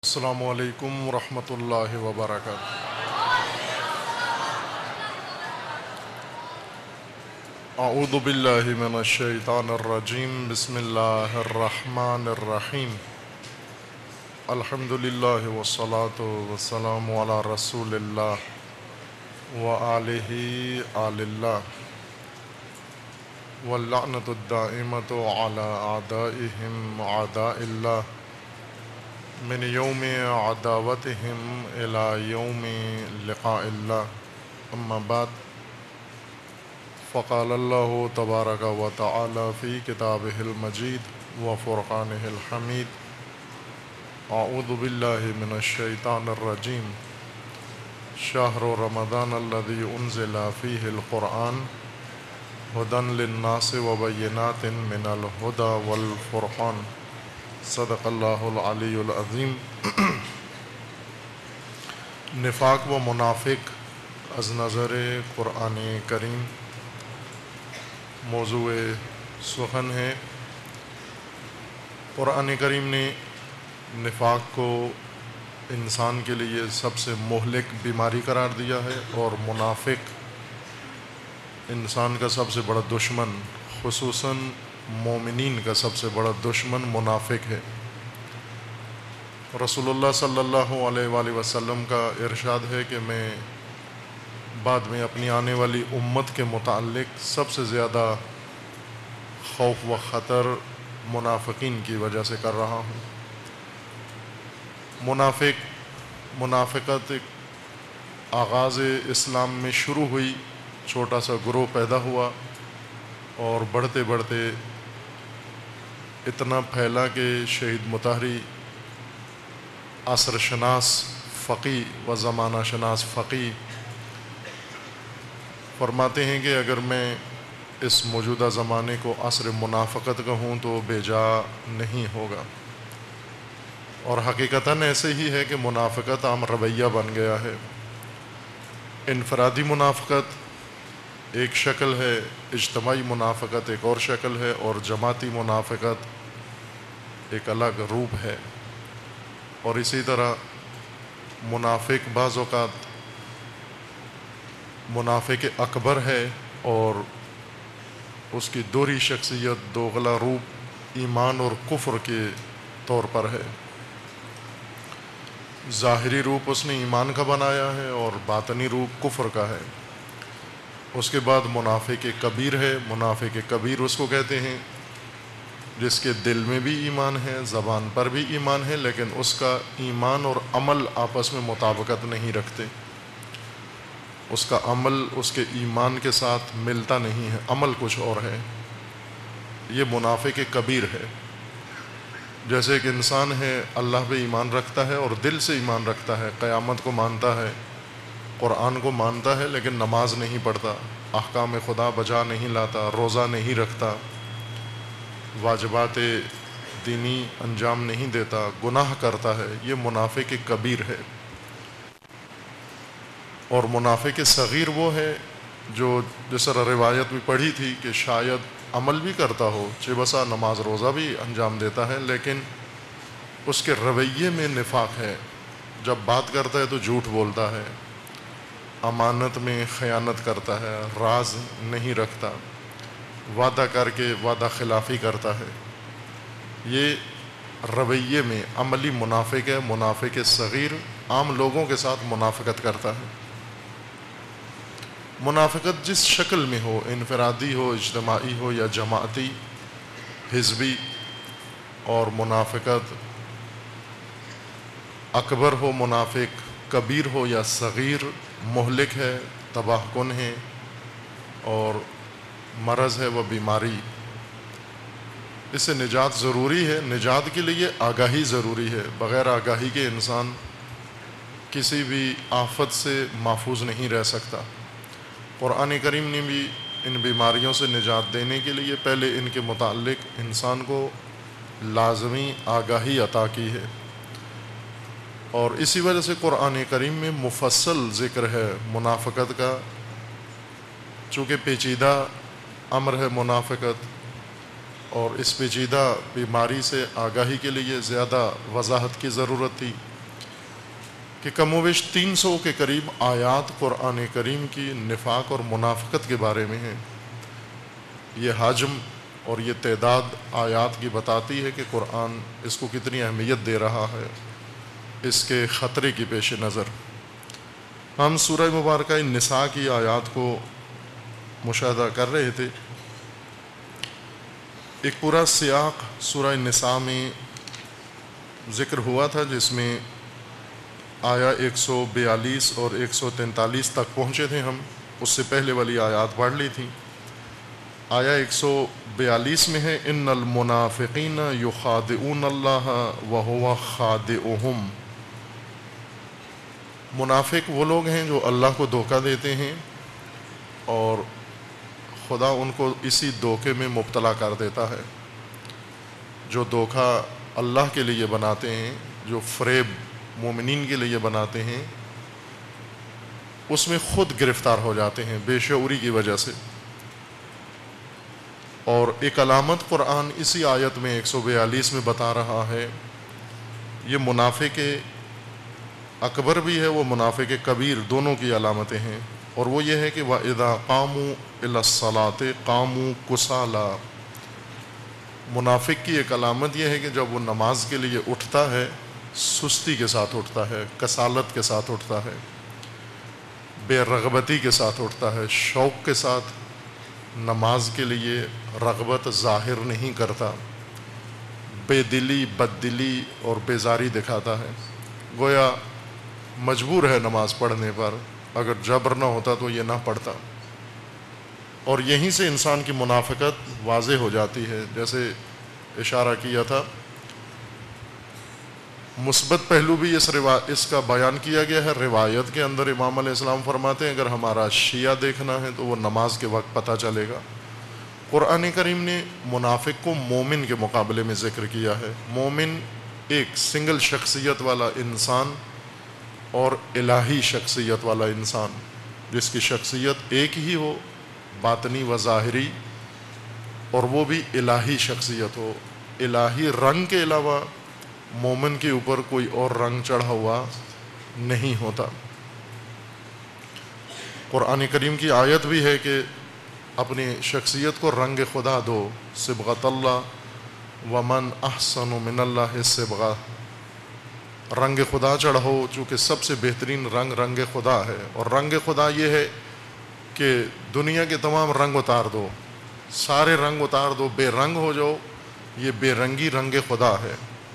السلام علیکم ورحمۃ اللہ وبرکاتہ۔ اعوذ باللہ من الشیطان الرجیم، بسم اللہ الرحمن الرحیم۔ الحمد للہ والصلاة والسلام علی رسول اللہ وآلہ آل اللہ، واللعنۃ الدائمۃ علی اعدائہم اعداء اللہ، من یوم عداوتہم الی یوم لقاء اللہ، اما بعد، فقال اللہ تبارک و تعالی فی کتابہ المجید و فرقانہ الحمید، اعوذ باللہ من الشیطان الرجیم، شہر رمضان الذی انزل فیہ القرآن ھدی للناس وبینات من الھدی والفرقان، صدق اللہ العلی العظیم۔ نفاق و منافق از نظر قرآن کریم موضوع سخن ہے۔ قرآن کریم نے نفاق کو انسان کے لیے سب سے مہلک بیماری قرار دیا ہے، اور منافق انسان کا سب سے بڑا دشمن، خصوصاً مومنین کا سب سے بڑا دشمن منافق ہے۔ رسول اللہ صلی اللہ علیہ وآلہ وسلم کا ارشاد ہے کہ میں بعد میں اپنی آنے والی امت کے متعلق سب سے زیادہ خوف و خطر منافقین کی وجہ سے کر رہا ہوں۔ منافقت ایک آغاز اسلام میں شروع ہوئی، چھوٹا سا گروہ پیدا ہوا اور بڑھتے بڑھتے اتنا پھیلا کہ شہید مطہری عصر شناس فقی و زمانہ شناس فقی فرماتے ہیں کہ اگر میں اس موجودہ زمانے کو عصر منافقت کہوں تو بے جا نہیں ہوگا، اور حقیقتاً ایسے ہی ہے کہ منافقت عام رویہ بن گیا ہے۔ انفرادی منافقت ایک شکل ہے، اجتماعی منافقت ایک اور شکل ہے، اور جماعتی منافقت ایک الگ روپ ہے۔ اور اسی طرح منافق بعض اوقات منافق اکبر ہے، اور اس کی دوہری شخصیت، دوغلا روپ ایمان اور کفر کے طور پر ہے۔ ظاہری روپ اس نے ایمان کا بنایا ہے اور باطنی روپ کفر کا ہے۔ اس کے بعد منافق کبیر ہے۔ منافق کبیر اس کو کہتے ہیں جس کے دل میں بھی ایمان ہے، زبان پر بھی ایمان ہے، لیکن اس کا ایمان اور عمل آپس میں مطابقت نہیں رکھتے۔ اس کا عمل اس کے ایمان کے ساتھ ملتا نہیں ہے، عمل کچھ اور ہے۔ یہ منافق کبیر ہے۔ جیسے ایک انسان ہے، اللہ پہ ایمان رکھتا ہے اور دل سے ایمان رکھتا ہے، قیامت کو مانتا ہے، قرآن کو مانتا ہے، لیکن نماز نہیں پڑھتا، احکام خدا بجا نہیں لاتا، روزہ نہیں رکھتا، واجبات دینی انجام نہیں دیتا، گناہ کرتا ہے، یہ منافق کبیر ہے۔ اور منافق صغیر وہ ہے جو جس طرح روایت بھی پڑھی تھی کہ شاید عمل بھی کرتا ہو، چہ بسا نماز روزہ بھی انجام دیتا ہے، لیکن اس کے رویے میں نفاق ہے۔ جب بات کرتا ہے تو جھوٹ بولتا ہے، امانت میں خیانت کرتا ہے، راز نہیں رکھتا، وعدہ کر کے وعدہ خلافی کرتا ہے۔ یہ رویے میں عملی منافق ہے۔ منافق صغیر عام لوگوں کے ساتھ منافقت کرتا ہے۔ منافقت جس شکل میں ہو، انفرادی ہو، اجتماعی ہو یا جماعتی، حزبی، اور منافقت اکبر ہو، منافق کبیر ہو یا صغیر، مہلک ہے، تباہ کن ہے، اور مرض ہے وہ بیماری۔ اس سے نجات ضروری ہے۔ نجات کے لیے آگاہی ضروری ہے۔ بغیر آگاہی کے انسان کسی بھی آفت سے محفوظ نہیں رہ سکتا۔ قرآن کریم نے بھی ان بیماریوں سے نجات دینے کے لیے پہلے ان کے متعلق انسان کو لازمی آگاہی عطا کی ہے، اور اسی وجہ سے قرآن کریم میں مفصل ذکر ہے منافقت کا۔ چونکہ پیچیدہ امر ہے منافقت، اور اس پیچیدہ بیماری سے آگاہی کے لیے زیادہ وضاحت کی ضرورت تھی۔ کہ کم و بیش 300 کے قریب آیات قرآن کریم کی نفاق اور منافقت کے بارے میں ہیں۔ یہ حجم اور یہ تعداد آیات کی بتاتی ہے کہ قرآن اس کو کتنی اہمیت دے رہا ہے اس کے خطرے کی پیش نظر۔ ہم سورہ مبارکہ النساء کی آیات کو مشاہدہ کر رہے تھے۔ ایک پورا سیاق سورہ النساء میں ذکر ہوا تھا، جس میں آیا 142 اور 143 تک پہنچے تھے ہم۔ اس سے پہلے والی آیات پڑھ لی تھی۔ آیا 142 میں ہے ان المنافقین یخادعون اللہ وہو خادعہم۔ منافق وہ لوگ ہیں جو اللہ کو دھوکہ دیتے ہیں اور خدا ان کو اسی دھوکے میں مبتلا کر دیتا ہے۔ جو دھوکہ اللہ کے لیے بناتے ہیں، جو فریب مومنین کے لیے بناتے ہیں، اس میں خود گرفتار ہو جاتے ہیں بے شعوری کی وجہ سے۔ اور ایک علامت قرآن اسی آیت میں 142 میں بتا رہا ہے، یہ منافق اکبر بھی ہے، وہ منافق کبیر، دونوں کی علامتیں ہیں۔ اور وہ یہ ہے کہ وَإِذَا قَامُوا إِلَى الصَّلَاةِ قَامُوا كُسَالَىٰ۔ منافق کی ایک علامت یہ ہے کہ جب وہ نماز کے لیے اٹھتا ہے سستی کے ساتھ اٹھتا ہے، کسالت کے ساتھ اٹھتا ہے، بے رغبتی کے ساتھ اٹھتا ہے، شوق کے ساتھ نماز کے لیے رغبت ظاہر نہیں کرتا، بے دلی، بد دلی اور بیزاری دکھاتا ہے، گویا مجبور ہے نماز پڑھنے پر، اگر جبر نہ ہوتا تو یہ نہ پڑھتا۔ اور یہیں سے انسان کی منافقت واضح ہو جاتی ہے، جیسے اشارہ کیا تھا۔ مثبت پہلو بھی اس کا بیان کیا گیا ہے۔ روایت کے اندر امام علیہ السلام فرماتے ہیں اگر ہمارا شیعہ دیکھنا ہے تو وہ نماز کے وقت پتہ چلے گا۔ قرآن کریم نے منافق کو مومن کے مقابلے میں ذکر کیا ہے۔ مومن ایک سنگل شخصیت والا انسان اور الہی شخصیت والا انسان، جس کی شخصیت ایک ہی ہو، باطنی و ظاہری، اور وہ بھی الہی شخصیت ہو۔ الہی رنگ کے علاوہ مومن کے اوپر کوئی اور رنگ چڑھا ہوا نہیں ہوتا۔ قرآن کریم کی آیت بھی ہے کہ اپنی شخصیت کو رنگ خدا دو، صبغۃ اللہ ومن احسن من اللہ صبغہ، رنگ خدا چڑھو، چونکہ سب سے بہترین رنگ خدا ہے۔ اور رنگ خدا یہ ہے کہ دنیا کے تمام رنگ اتار دو، سارے رنگ اتار دو، بے رنگ ہو جاؤ، یہ بے رنگی رنگ خدا ہے۔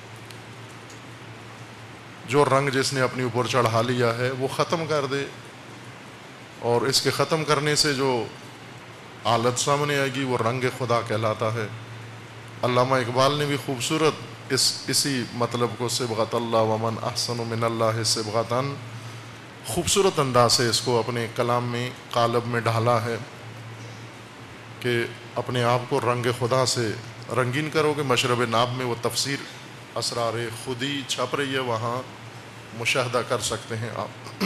جو رنگ جس نے اپنے اوپر چڑھا لیا ہے وہ ختم کر دے، اور اس کے ختم کرنے سے جو حالت سامنے آئے گی وہ رنگ خدا کہلاتا ہے۔ علامہ اقبال نے بھی خوبصورت اسی مطلب کو صبغۃ اللہ ومن احسن من اللہ صبغۃً، خوبصورت انداز سے اس کو اپنے کلام میں قالب میں ڈھالا ہے کہ اپنے آپ کو رنگ خدا سے رنگین کرو کہ مشرب ناب میں وہ تفسیر اسرار خودی چھپ رہی ہے، وہاں مشاہدہ کر سکتے ہیں آپ۔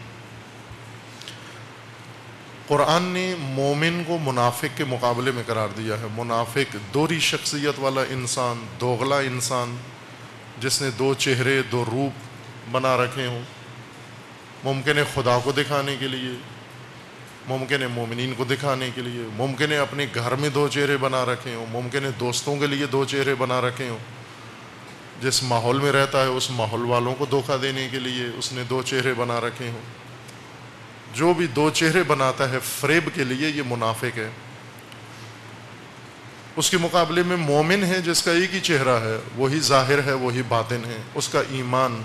قرآن نے مومن کو منافق کے مقابلے میں قرار دیا ہے۔ منافق دوہری شخصیت والا انسان، دوغلا انسان، جس نے دو چہرے، دو روپ بنا رکھے ہوں، ممکن ہے خدا کو دکھانے کے لیے، ممکن ہے مومنین کو دکھانے کے لیے، ممکن ہے اپنے گھر میں دو چہرے بنا رکھے ہوں، ممکن ہے دوستوں کے لیے دو چہرے بنا رکھے ہوں، جس ماحول میں رہتا ہے اس ماحول والوں کو دھوکہ دینے کے لیے اس نے دو چہرے بنا رکھے ہوں۔ جو بھی دو چہرے بناتا ہے فریب کے لیے، یہ منافق ہے۔ اس کے مقابلے میں مومن ہے جس کا ایک ہی چہرہ ہے، وہی ظاہر ہے، وہی باطن ہے، اس کا ایمان،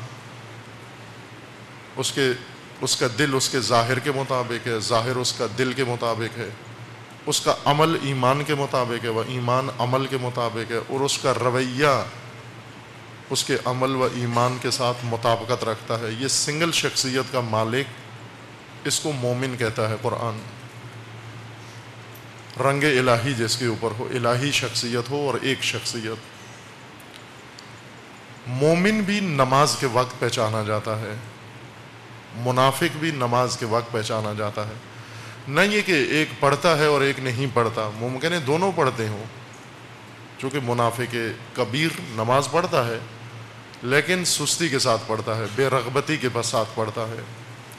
اس کا دل اس کے ظاہر کے مطابق ہے، ظاہر اس کا دل کے مطابق ہے، اس کا عمل ایمان کے مطابق ہے، وہ ایمان عمل کے مطابق ہے، اور اس کا رویہ اس کے عمل و ایمان کے ساتھ مطابقت رکھتا ہے۔ یہ سنگل شخصیت کا مالک، اس کو مومن کہتا ہے قرآن۔ رنگ الہی جس کے اوپر ہو، الہی شخصیت ہو اور ایک شخصیت۔ مومن بھی نماز کے وقت پہچانا جاتا ہے، منافق بھی نماز کے وقت پہچانا جاتا ہے۔ نہ یہ کہ ایک پڑھتا ہے اور ایک نہیں پڑھتا، ممکن ہے دونوں پڑھتے ہوں، چونکہ منافق کبیر نماز پڑھتا ہے لیکن سستی کے ساتھ پڑھتا ہے، بے رغبتی کے ساتھ پڑھتا ہے،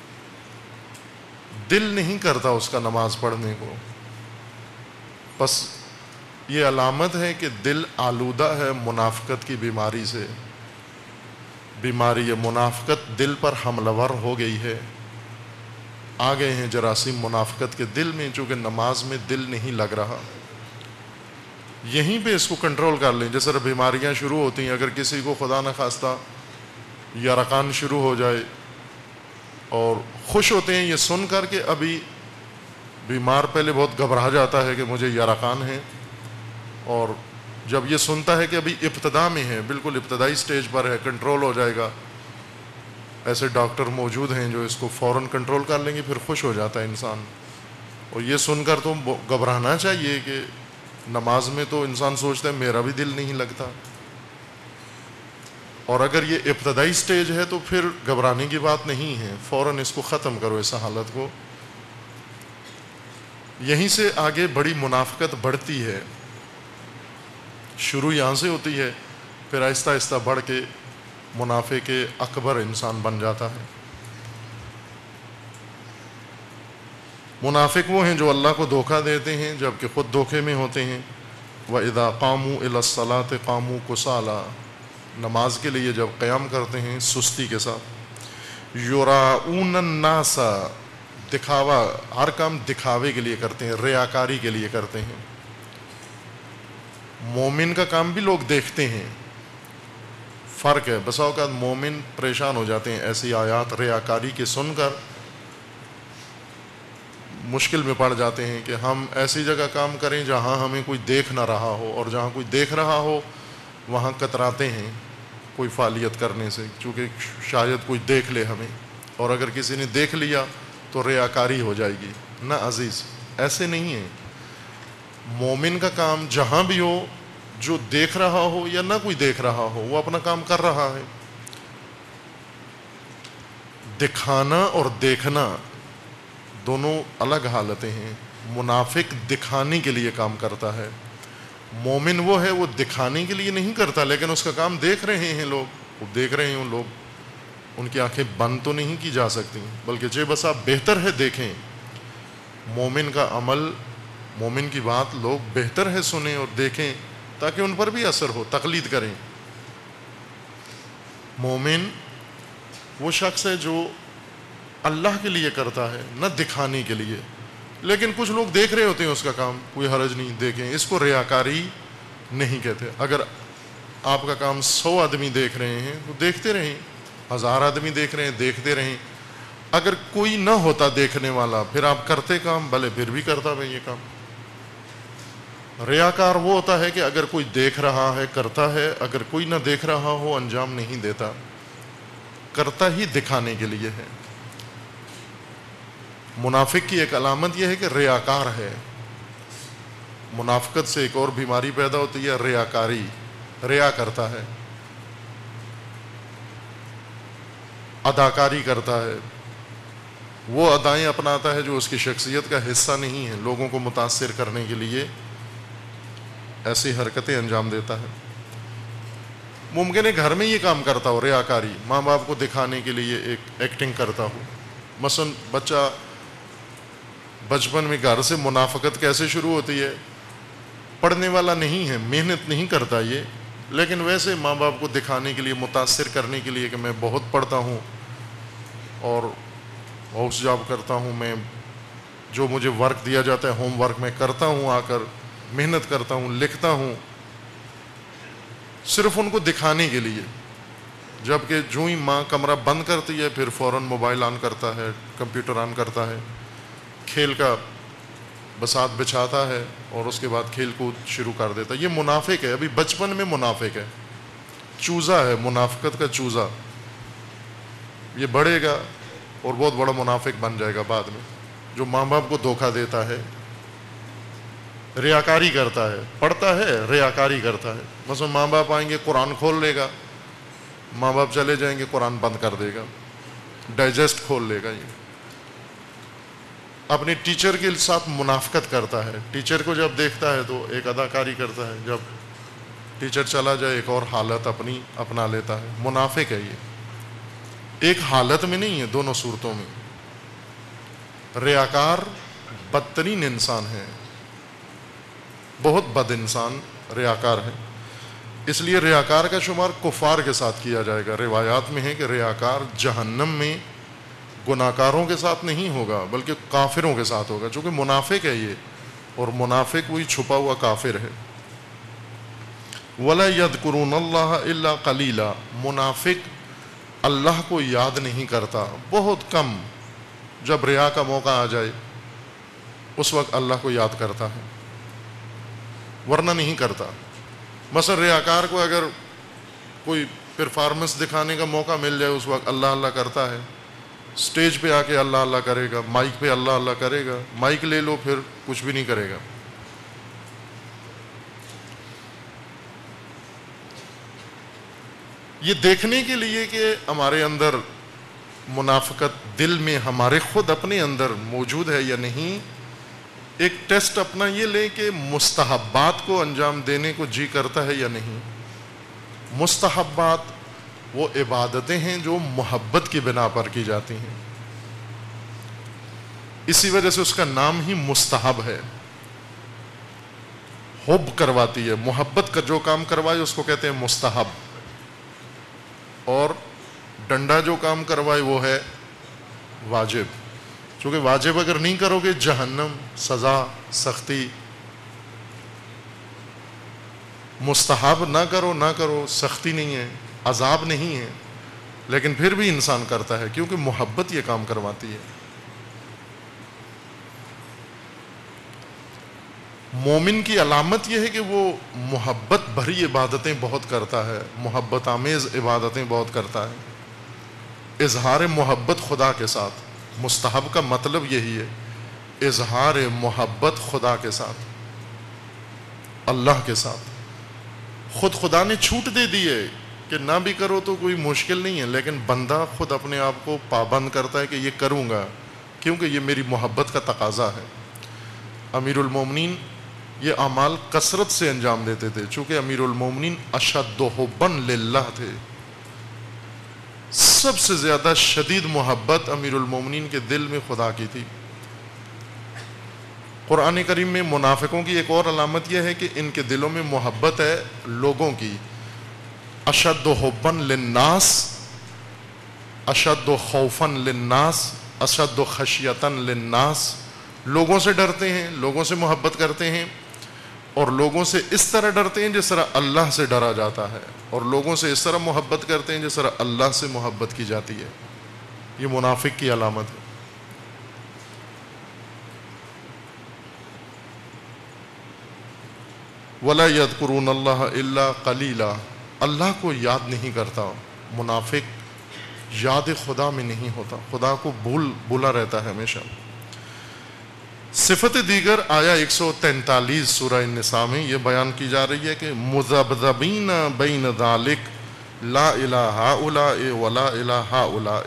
دل نہیں کرتا اس کا نماز پڑھنے کو. بس یہ علامت ہے کہ دل آلودہ ہے منافقت کی بیماری سے. بیماری منافقت دل پر حملہ ور ہو گئی ہے، آ گئے ہیں جراثیم منافقت کے دل میں، چونکہ نماز میں دل نہیں لگ رہا. یہیں پہ اس کو کنٹرول کر لیں. جیسے بیماریاں شروع ہوتی ہیں، اگر کسی کو خدا نخواستہ یرقان شروع ہو جائے اور خوش ہوتے ہیں یہ سن کر کے، ابھی بیمار پہلے بہت گھبرا جاتا ہے کہ مجھے یرقان ہے، اور جب یہ سنتا ہے کہ ابھی ابتدا میں ہے، بالکل ابتدائی سٹیج پر ہے، کنٹرول ہو جائے گا، ایسے ڈاکٹر موجود ہیں جو اس کو فوراً کنٹرول کر لیں گے، پھر خوش ہو جاتا ہے انسان. اور یہ سن کر تو گھبرانا چاہیے کہ نماز میں تو انسان سوچتا ہے میرا بھی دل نہیں لگتا. اور اگر یہ ابتدائی سٹیج ہے تو پھر گھبرانے کی بات نہیں ہے، فوراً اس کو ختم کرو، اس حالت کو. یہیں سے آگے بڑی منافقت بڑھتی ہے. شروع یہاں سے ہوتی ہے، پھر آہستہ آہستہ بڑھ کے منافق اکبر انسان بن جاتا ہے. منافق وہ ہیں جو اللہ کو دھوکہ دیتے ہیں جبکہ خود دھوکے میں ہوتے ہیں. وَإِذَا قَامُوا إِلَى الصَّلَاةِ قَامُوا كُسَالَىٰ، نماز کے لیے جب قیام کرتے ہیں سستی کے ساتھ. يُرَاؤُونَ النَّاسَ، دکھاوا، ہر کام دکھاوے کے لیے کرتے ہیں، ریاکاری کے لیے کرتے ہیں. مومن کا کام بھی لوگ دیکھتے ہیں، فرق ہے. بسا اوقات مومن پریشان ہو جاتے ہیں ایسی آیات ریاکاری کے سن کر، مشکل میں پڑ جاتے ہیں کہ ہم ایسی جگہ کام کریں جہاں ہمیں کوئی دیکھ نہ رہا ہو، اور جہاں کوئی دیکھ رہا ہو وہاں کتراتے ہیں کوئی فعالیت کرنے سے، چونکہ شاید کوئی دیکھ لے ہمیں، اور اگر کسی نے دیکھ لیا تو ریاکاری ہو جائے گی. نہ عزیز، ایسے نہیں ہے. مومن کا کام جہاں بھی ہو، جو دیکھ رہا ہو یا نہ کوئی دیکھ رہا ہو، وہ اپنا کام کر رہا ہے. دکھانا اور دیکھنا دونوں الگ حالتیں ہیں. منافق دکھانے کے لیے کام کرتا ہے، مومن وہ ہے وہ دکھانے کے لیے نہیں کرتا، لیکن اس کا کام دیکھ رہے ہیں لوگ، وہ دیکھ رہے ہیں لوگ، ان کی آنکھیں بند تو نہیں کی جا سکتی، بلکہ جے بسا بہتر ہے دیکھیں. مومن کا عمل، مومن کی بات لوگ بہتر ہے سنیں اور دیکھیں تاکہ ان پر بھی اثر ہو، تقلید کریں. مومن وہ شخص ہے جو اللہ کے لیے کرتا ہے، نہ دکھانے کے لیے. لیکن کچھ لوگ دیکھ رہے ہوتے ہیں اس کا کام، کوئی حرج نہیں، دیکھیں. اس کو ریاکاری نہیں کہتے. اگر آپ کا کام 100 آدمی دیکھ رہے ہیں تو دیکھتے رہیں، 1000 آدمی دیکھ رہے ہیں دیکھتے رہیں. اگر کوئی نہ ہوتا دیکھنے والا پھر آپ کرتے کام، بھلے پھر بھی کرتا میں یہ کام. ریاکار وہ ہوتا ہے کہ اگر کوئی دیکھ رہا ہے کرتا ہے، اگر کوئی نہ دیکھ رہا ہو انجام نہیں دیتا، کرتا ہی دکھانے کے لیے ہے. منافق کی ایک علامت یہ ہے کہ ریاکار ہے. منافقت سے ایک اور بیماری پیدا ہوتی ہے، ریاکاری. ریا کرتا ہے، اداکاری کرتا ہے، وہ ادائیں اپناتا ہے جو اس کی شخصیت کا حصہ نہیں ہے، لوگوں کو متاثر کرنے کے لیے ایسی حرکتیں انجام دیتا ہے. ممکن ہے گھر میں یہ کام کرتا ہو، ریاکاری، ماں باپ کو دکھانے کے لیے ایک ایکٹنگ کرتا ہو. مثلا بچہ بچپن میں گھر سے منافقت کیسے شروع ہوتی ہے، پڑھنے والا نہیں ہے، محنت نہیں کرتا یہ، لیکن ویسے ماں باپ کو دکھانے کے لیے، متاثر کرنے کے لیے کہ میں بہت پڑھتا ہوں اور ہاؤس جاب کرتا ہوں، میں جو مجھے ورک دیا جاتا ہے ہوم ورک میں کرتا ہوں، آ کر محنت کرتا ہوں، لکھتا ہوں، صرف ان کو دکھانے کے لیے. جبکہ جو ہی ماں کمرہ بند کرتی ہے پھر فوراً موبائل آن کرتا ہے، کمپیوٹر آن کرتا ہے، کھیل کا بساط بچھاتا ہے اور اس کے بعد کھیل کود شروع کر دیتا ہے. یہ منافق ہے، ابھی بچپن میں منافق ہے، چوزا ہے، منافقت کا چوزا. یہ بڑھے گا اور بہت بڑا منافق بن جائے گا بعد میں، جو ماں باپ کو دھوکہ دیتا ہے، ریاکاری کرتا ہے. پڑھتا ہے، ریاکاری کرتا ہے. مثلا ماں باپ آئیں گے، قرآن کھول لے گا، ماں باپ چلے جائیں گے، قرآن بند کر دے گا، ڈائجسٹ کھول لے گا. یہ اپنے ٹیچر کے ساتھ منافقت کرتا ہے. ٹیچر کو جب دیکھتا ہے تو ایک اداکاری کرتا ہے، جب ٹیچر چلا جائے ایک اور حالت اپنی اپنا لیتا ہے. منافق ہے یہ، ایک حالت میں نہیں ہے، دونوں صورتوں میں. ریاکار بدترین انسان ہے، بہت بد انسان ریاکار ہے. اس لیے ریاکار کا شمار کفار کے ساتھ کیا جائے گا. روایات میں ہے کہ ریاکار جہنم میں گناہکاروں کے ساتھ نہیں ہوگا بلکہ کافروں کے ساتھ ہوگا، چونکہ منافق ہے یہ، اور منافق وہی چھپا ہوا کافر ہے. وَلَا يَذْكُرُونَ اللَّهَ إِلَّا قَلِيلًا، منافق اللہ کو یاد نہیں کرتا، بہت کم. جب ریا کا موقع آ جائے اس وقت اللہ کو یاد کرتا ہے، ورنہ نہیں کرتا. مثلا ریاکار کو اگر کوئی پرفارمنس دکھانے کا موقع مل جائے اس وقت اللہ اللہ کرتا ہے. سٹیج پہ آ کے اللہ اللہ کرے گا، مائک پہ اللہ اللہ کرے گا، مائک لے لو پھر کچھ بھی نہیں کرے گا. یہ دیکھنے کے لیے کہ ہمارے اندر منافقت دل میں ہمارے خود اپنے اندر موجود ہے یا نہیں، ایک ٹیسٹ اپنا یہ لیں کہ مستحبات کو انجام دینے کو جی کرتا ہے یا نہیں. مستحبات وہ عبادتیں ہیں جو محبت کی بنا پر کی جاتی ہیں، اسی وجہ سے اس کا نام ہی مستحب ہے. حب کرواتی ہے، محبت کا جو کام کروائے اس کو کہتے ہیں مستحب. اور ڈنڈا جو کام کروائے وہ ہے واجب، چونکہ واجب اگر نہیں کرو گے جہنم، سزا، سختی. مستحب نہ کرو سختی نہیں ہے، عذاب نہیں ہے، لیکن پھر بھی انسان کرتا ہے کیونکہ محبت یہ کام کرواتی ہے. مومن کی علامت یہ ہے کہ وہ محبت بھری عبادتیں بہت کرتا ہے، محبت آمیز عبادتیں بہت کرتا ہے. اظہار محبت خدا کے ساتھ، مستحب کا مطلب یہی ہے، اظہار محبت خدا کے ساتھ، اللہ کے ساتھ. خود خدا نے چھوٹ دے دی ہے کہ نہ بھی کرو تو کوئی مشکل نہیں ہے، لیکن بندہ خود اپنے آپ کو پابند کرتا ہے کہ یہ کروں گا کیونکہ یہ میری محبت کا تقاضا ہے. امیر المومنین یہ اعمال کثرت سے انجام دیتے تھے، چونکہ امیر المومنین اشد حبا للہ تھے. سب سے زیادہ شدید محبت امیر المومنین کے دل میں خدا کی تھی. قرآن کریم میں منافقوں کی ایک اور علامت یہ ہے کہ ان کے دلوں میں محبت ہے لوگوں کی. اشد حبا للناس، اشد خوفا للناس، اشد خشیتا للناس. لوگوں سے ڈرتے ہیں، لوگوں سے محبت کرتے ہیں، اور لوگوں سے اس طرح ڈرتے ہیں جس طرح اللہ سے ڈرا جاتا ہے، اور لوگوں سے اس طرح محبت کرتے ہیں جس طرح اللہ سے محبت کی جاتی ہے. یہ منافق کی علامت ہے. وَلَا يَذْكُرُونَ اللَّهَ إِلَّا قَلِيلًا، اللہ کو یاد نہیں کرتا. منافق یاد خدا میں نہیں ہوتا، خدا کو بھولا رہتا ہے ہمیشہ. صفت دیگر آیا 143 سورہ النساء میں یہ بیان کی جا رہی ہے کہ مذبذبین بین ذالک لا الہ ہؤلاء ولا الہ ہؤلاء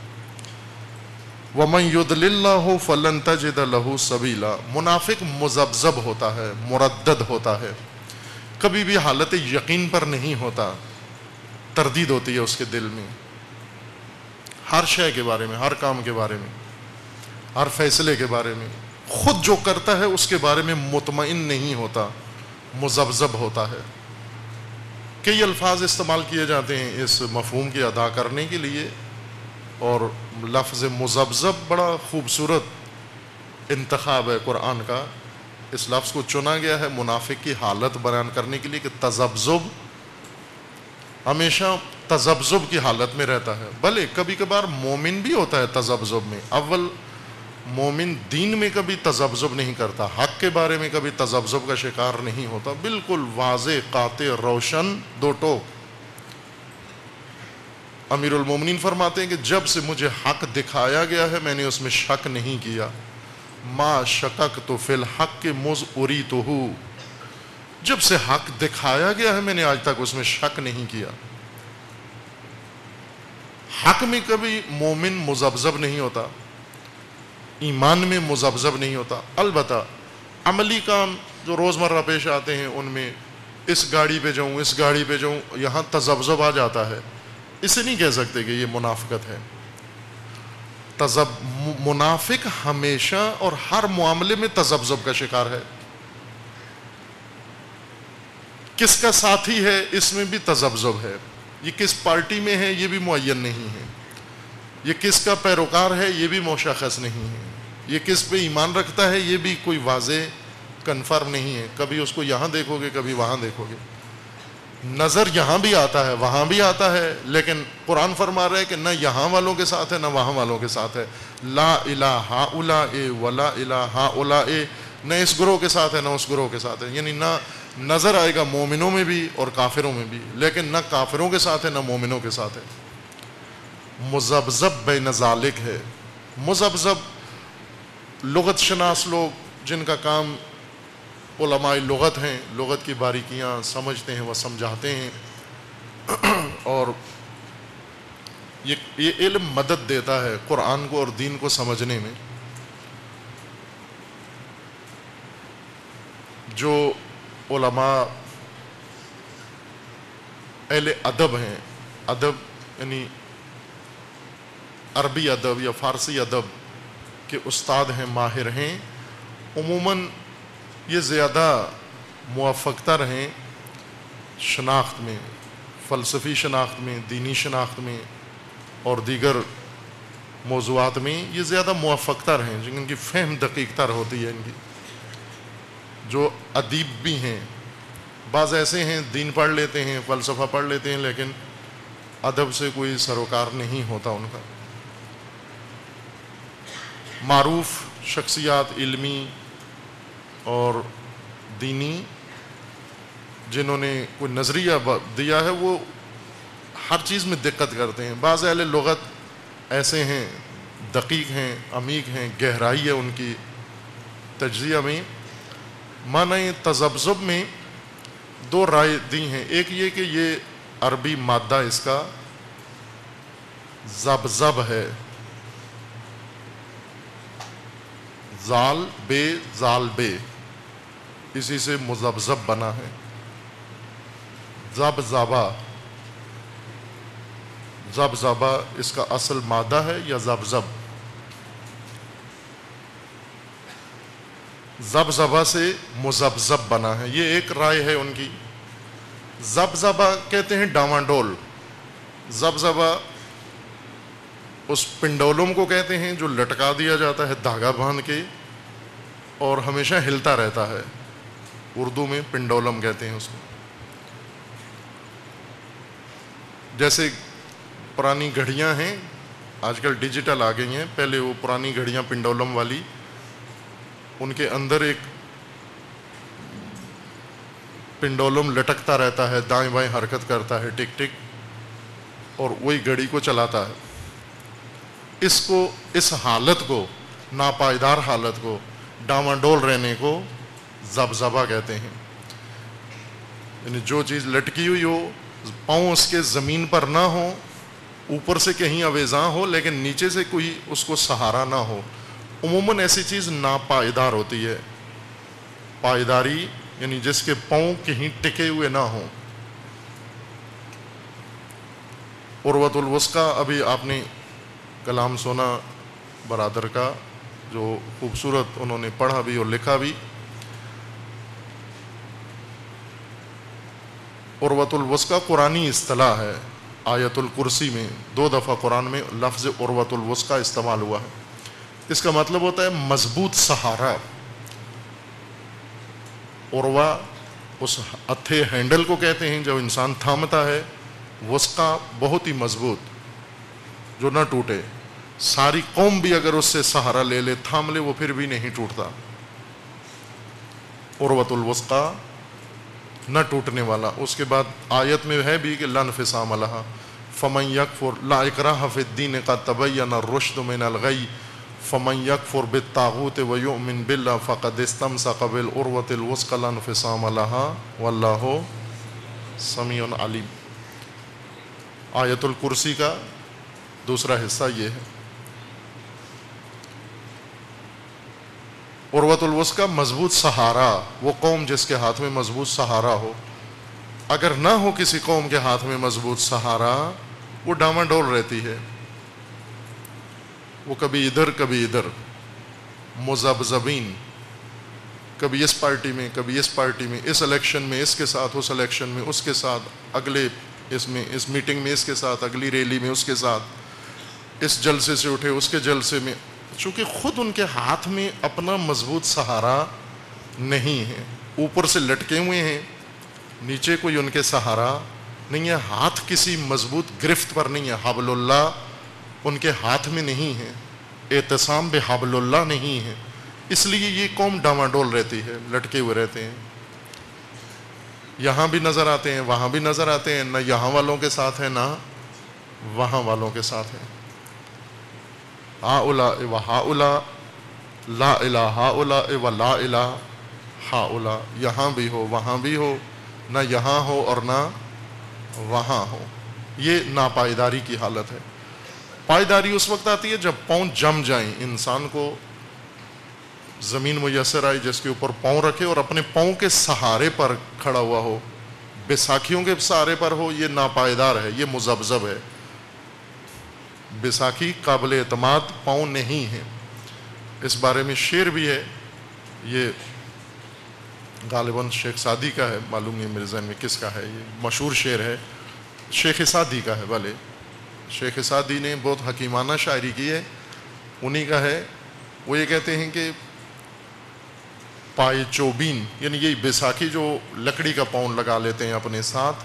ومن یضلل اللہ فلن تجد لہ سبیلا. منافق مذبذب ہوتا ہے، مردد ہوتا ہے، کبھی بھی حالت یقین پر نہیں ہوتا، تردید ہوتی ہے اس کے دل میں، ہر شے کے بارے میں، ہر کام کے بارے میں، ہر فیصلے کے بارے میں. خود جو کرتا ہے اس کے بارے میں مطمئن نہیں ہوتا، مذبذب ہوتا ہے. کئی الفاظ استعمال کیے جاتے ہیں اس مفہوم کی ادا کرنے کے لیے، اور لفظ مذبذب بڑا خوبصورت انتخاب ہے قرآن کا. اس لفظ کو چنا گیا ہے منافق کی حالت بیان کرنے کے لیے کہ تذبذب، ہمیشہ تذبذب کی حالت میں رہتا ہے. بھلے کبھی کبھار مومن بھی ہوتا ہے تذبذب میں. اول مومن دین میں کبھی تذبذب نہیں کرتا، حق کے بارے میں کبھی تذبذب کا شکار نہیں ہوتا، بالکل واضح، قاطع، روشن، دو ٹوک. امیر المومنین فرماتے ہیں کہ جب سے مجھے حق دکھایا گیا ہے میں نے اس میں شک نہیں کیا. ما شککت فی الحق مذ اریتہ، جب سے حق دکھایا گیا ہے میں نے آج تک اس میں شک نہیں کیا. حق میں کبھی مومن مذبذب نہیں ہوتا، ایمان میں مذبذب نہیں ہوتا. البتہ عملی کام جو روزمرہ پیش آتے ہیں ان میں اس گاڑی پہ جاؤں اس گاڑی پہ جاؤں، یہاں تذبذب آ جاتا ہے، اسے نہیں کہہ سکتے کہ یہ منافقت ہے۔ منافق ہمیشہ اور ہر معاملے میں تذبذب کا شکار ہے۔ کس کا ساتھی ہے اس میں بھی تذبذب ہے، یہ کس پارٹی میں ہے یہ بھی معین نہیں ہے، یہ کس کا پیروکار ہے یہ بھی مشخص نہیں ہے، یہ کس پہ ایمان رکھتا ہے یہ بھی کوئی واضح کنفرم نہیں ہے، کبھی اس کو یہاں دیکھو گے کبھی وہاں دیکھو گے، نظر یہاں بھی آتا ہے وہاں بھی آتا ہے، لیکن قرآن فرما رہا ہے کہ نہ یہاں والوں کے ساتھ ہے نہ وہاں والوں کے ساتھ ہے، لا الہ ہؤلاء ولا الہ ہؤلاء، نہ اس گروہ کے ساتھ ہے نہ اس گروہ کے ساتھ ہے، یعنی نہ نظر آئے گا مومنوں میں بھی اور کافروں میں بھی، لیکن نہ کافروں کے ساتھ ہے نہ مومنوں کے ساتھ ہے، مذبذب بین ذالک ہے۔ مذبذب لغت شناس لوگ جن کا کام علماء لغت ہیں، لغت کی باریکیاں سمجھتے ہیں، وہ سمجھاتے ہیں، اور یہ علم مدد دیتا ہے قرآن کو اور دین کو سمجھنے میں۔ جو علماء اہل ادب ہیں، ادب یعنی عربی ادب یا فارسی ادب کے استاد ہیں، ماہر ہیں، عموماً یہ زیادہ موفق تر ہیں شناخت میں، فلسفی شناخت میں، دینی شناخت میں اور دیگر موضوعات میں یہ زیادہ موفق تر ہیں، جن کی فہم دقیق تر ہوتی ہے ان کی۔ جو ادیب بھی ہیں، بعض ایسے ہیں دین پڑھ لیتے ہیں فلسفہ پڑھ لیتے ہیں لیکن ادب سے کوئی سروکار نہیں ہوتا ان کا۔ معروف شخصیات علمی اور دینی جنہوں نے کوئی نظریہ دیا ہے وہ ہر چیز میں دقت کرتے ہیں۔ بعض اہل لغت ایسے ہیں، دقیق ہیں، عمیق ہیں، گہرائی ہے ان کی تجزیہ میں۔ معنی تذبذب میں دو رائے دی ہیں، ایک یہ کہ یہ عربی مادہ اس کا ذبذب ہے، زال بے زال بے، اسی سے مذبذب بنا ہے۔ ذبذبہ، ذبذبہ اس کا اصل مادہ ہے یا ذبذب؟ ذبذبہ سے مذبذب بنا ہے، یہ ایک رائے ہے ان کی۔ ذبذبہ کہتے ہیں ڈاواں-ڈول، ذبذبہ اس پنڈولم کو کہتے ہیں جو لٹکا دیا جاتا ہے دھاگا باندھ کے اور ہمیشہ ہلتا رہتا ہے، اردو میں پنڈولم کہتے ہیں اس کو۔ جیسے پرانی گھڑیاں ہیں، آج کل ڈیجیٹل آ گئی ہیں، پہلے وہ پرانی گھڑیاں پنڈولم والی، ان کے اندر ایک پنڈولم لٹکتا رہتا ہے، دائیں بائیں حرکت کرتا ہے، ٹک ٹک، اور وہی گھڑی کو چلاتا ہے۔ اس حالت کو، ناپائیدار حالت کو، ڈاواں-ڈول رہنے کو ذبذبہ کہتے ہیں۔ یعنی جو چیز لٹکی ہوئی ہو، پاؤں اس کے زمین پر نہ ہو، اوپر سے کہیں اویزاں ہو لیکن نیچے سے کوئی اس کو سہارا نہ ہو، عموماً ایسی چیز ناپائیدار ہوتی ہے۔ پائیداری یعنی جس کے پاؤں کہیں ٹکے ہوئے نہ ہوں۔ عروۃ الوثقیٰ، ابھی آپ نے کلام سنا برادر کا، جو خوبصورت انہوں نے پڑھا بھی اور لکھا بھی۔ عروۃ الوثقیٰ قرآنی اصطلاح ہے، آیت الکرسی میں 2 دفعہ قرآن میں لفظ عروۃ الوثقیٰ استعمال ہوا ہے۔ اس کا مطلب ہوتا ہے مضبوط سہارا۔ عروہ اس ہتھے ہینڈل کو کہتے ہیں جو انسان تھامتا ہے، وثقیٰ بہت ہی مضبوط جو نہ ٹوٹے، ساری قوم بھی اگر اس سے سہارا لے لے، تھام لے، وہ پھر بھی نہیں ٹوٹتا۔ عروۃ الوثقیٰ نہ ٹوٹنے والا۔ اس کے بعد آیت میں ہے بھی کہ لا انفصام لہا فمن یکفر لا اکراہ فی الدین قد تبین الرشد من الغی فمن یکفر بالطاغوت ویؤمن باللہ فقد استمسک بالعروۃ الوثقی لا انفصام لہا واللہ سمیع علیم۔ آیت الکرسی کا دوسرا حصہ یہ ہے۔ عروۃ الوثقیٰ مضبوط سہارا، وہ قوم جس کے ہاتھ میں مضبوط سہارا ہو، اگر نہ ہو کسی قوم کے ہاتھ میں مضبوط سہارا، وہ ڈاماڈول رہتی ہے، وہ کبھی ادھر کبھی ادھر، مذبذبین، کبھی اس پارٹی میں کبھی اس پارٹی میں، اس الیکشن میں اس کے ساتھ، اس الیکشن میں اس کے ساتھ، اگلے اس میں اس میٹنگ میں اس کے ساتھ، اگلی ریلی میں اس کے ساتھ، اس جلسے سے اٹھے اس کے جلسے میں، چونکہ خود ان کے ہاتھ میں اپنا مضبوط سہارا نہیں ہے، اوپر سے لٹکے ہوئے ہیں، نیچے کوئی ان کے سہارا نہیں ہے، ہاتھ کسی مضبوط گرفت پر نہیں ہے، حبل اللہ ان کے ہاتھ میں نہیں ہے، اعتصام بحبل اللہ نہیں ہے، اس لیے یہ قوم ڈاماڈول رہتی ہے، لٹکے ہوئے رہتے ہیں، یہاں بھی نظر آتے ہیں وہاں بھی نظر آتے ہیں، نہ یہاں والوں کے ساتھ ہیں نہ وہاں والوں کے ساتھ ہیں، ہؤلاء و ہؤلاء لا الہ ہؤلاء و لا الہ ہؤلاء، یہاں بھی ہو وہاں بھی ہو، نہ یہاں ہو اور نہ وہاں ہو، یہ ناپائیداری کی حالت ہے۔ پائیداری اس وقت آتی ہے جب پاؤں جم جائیں، انسان کو زمین میسر آئی جس کے اوپر پاؤں رکھے اور اپنے پاؤں کے سہارے پر کھڑا ہوا ہو، بیساکھیوں کے سہارے پر ہو، یہ ناپائیدار ہے، یہ مذبذب ہے، بیساکھی قابل اعتماد پاؤں نہیں ہے۔ اس بارے میں شعر بھی ہے، یہ غالباً شیخ سعدی کا ہے، معلوم نہیں میرے ذہن میں کس کا ہے، یہ مشہور شعر ہے، شیخ سعدی کا ہے، بھلے شیخ سعدی نے بہت حکیمانہ شاعری کی ہے، انہی کا ہے، وہ یہ کہتے ہیں کہ پائے چوبین، یعنی یہ بیساکھی جو لکڑی کا پاؤں لگا لیتے ہیں اپنے ساتھ،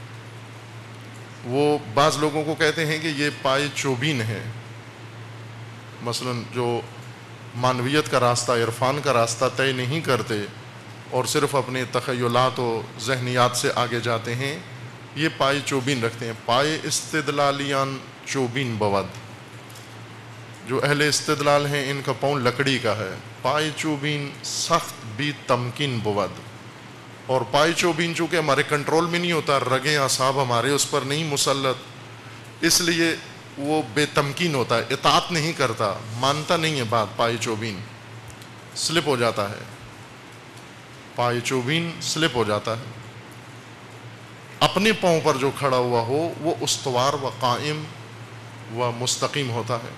وہ بعض لوگوں کو کہتے ہیں کہ یہ پائے چوبین ہے، مثلا جو معنویت کا راستہ، عرفان کا راستہ طے نہیں کرتے اور صرف اپنے تخیلات و ذہنیات سے آگے جاتے ہیں، یہ پائے چوبین رکھتے ہیں، پائے استدلالیان چوبین بود، جو اہل استدلال ہیں ان کا پاؤں لکڑی کا ہے، پائے چوبین سخت بھی تمکین بود، اور پائے چوبین چونکہ ہمارے کنٹرول میں نہیں ہوتا، رگیں اعصاب ہمارے اس پر نہیں مسلط، اس لیے وہ بے تمکین ہوتا ہے، اطاعت نہیں کرتا، مانتا نہیں ہے بات، پائے چوبین سلپ ہو جاتا ہے، پائے چوبین سلپ ہو جاتا ہے، اپنے پاؤں پر جو کھڑا ہوا ہو وہ استوار و قائم و مستقیم ہوتا ہے۔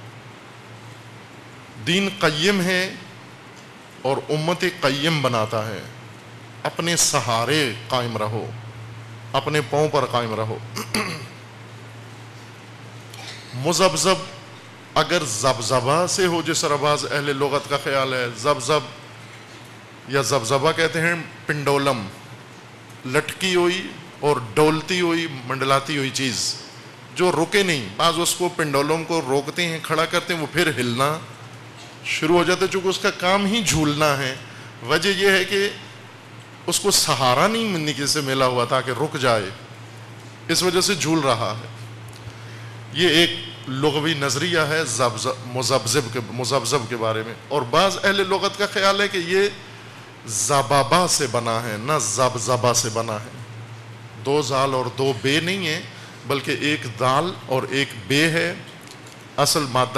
دین قیم ہے اور امت قیم بناتا ہے، اپنے سہارے قائم رہو، اپنے پاؤں پر قائم رہو۔ مذبذب اگر زبزبہ سے ہو، جس طرح بعض اہل لغت کا خیال ہے، زبزب یا زبزبہ کہتے ہیں پنڈولم، لٹکی ہوئی اور ڈولتی ہوئی منڈلاتی ہوئی چیز جو رکے نہیں، بعض اس کو پنڈولم کو روکتے ہیں، کھڑا کرتے ہیں، وہ پھر ہلنا شروع ہو جاتا ہے، چونکہ اس کا کام ہی جھولنا ہے، وجہ یہ ہے کہ اس کو سہارا نہیں نیچے سے ملا ہوا تھا کہ رک جائے، اس وجہ سے جھول رہا ہے۔ یہ ایک لغوی نظریہ ہے مذبذب کے بارے میں، اور بعض اہل لغت کا خیال ہے کہ یہ زبابا سے بنا ہے، نہ زبزبا سے بنا ہے، دو زال اور دو بے نہیں ہے، بلکہ ایک دال اور ایک بے ہے، اصل مادہ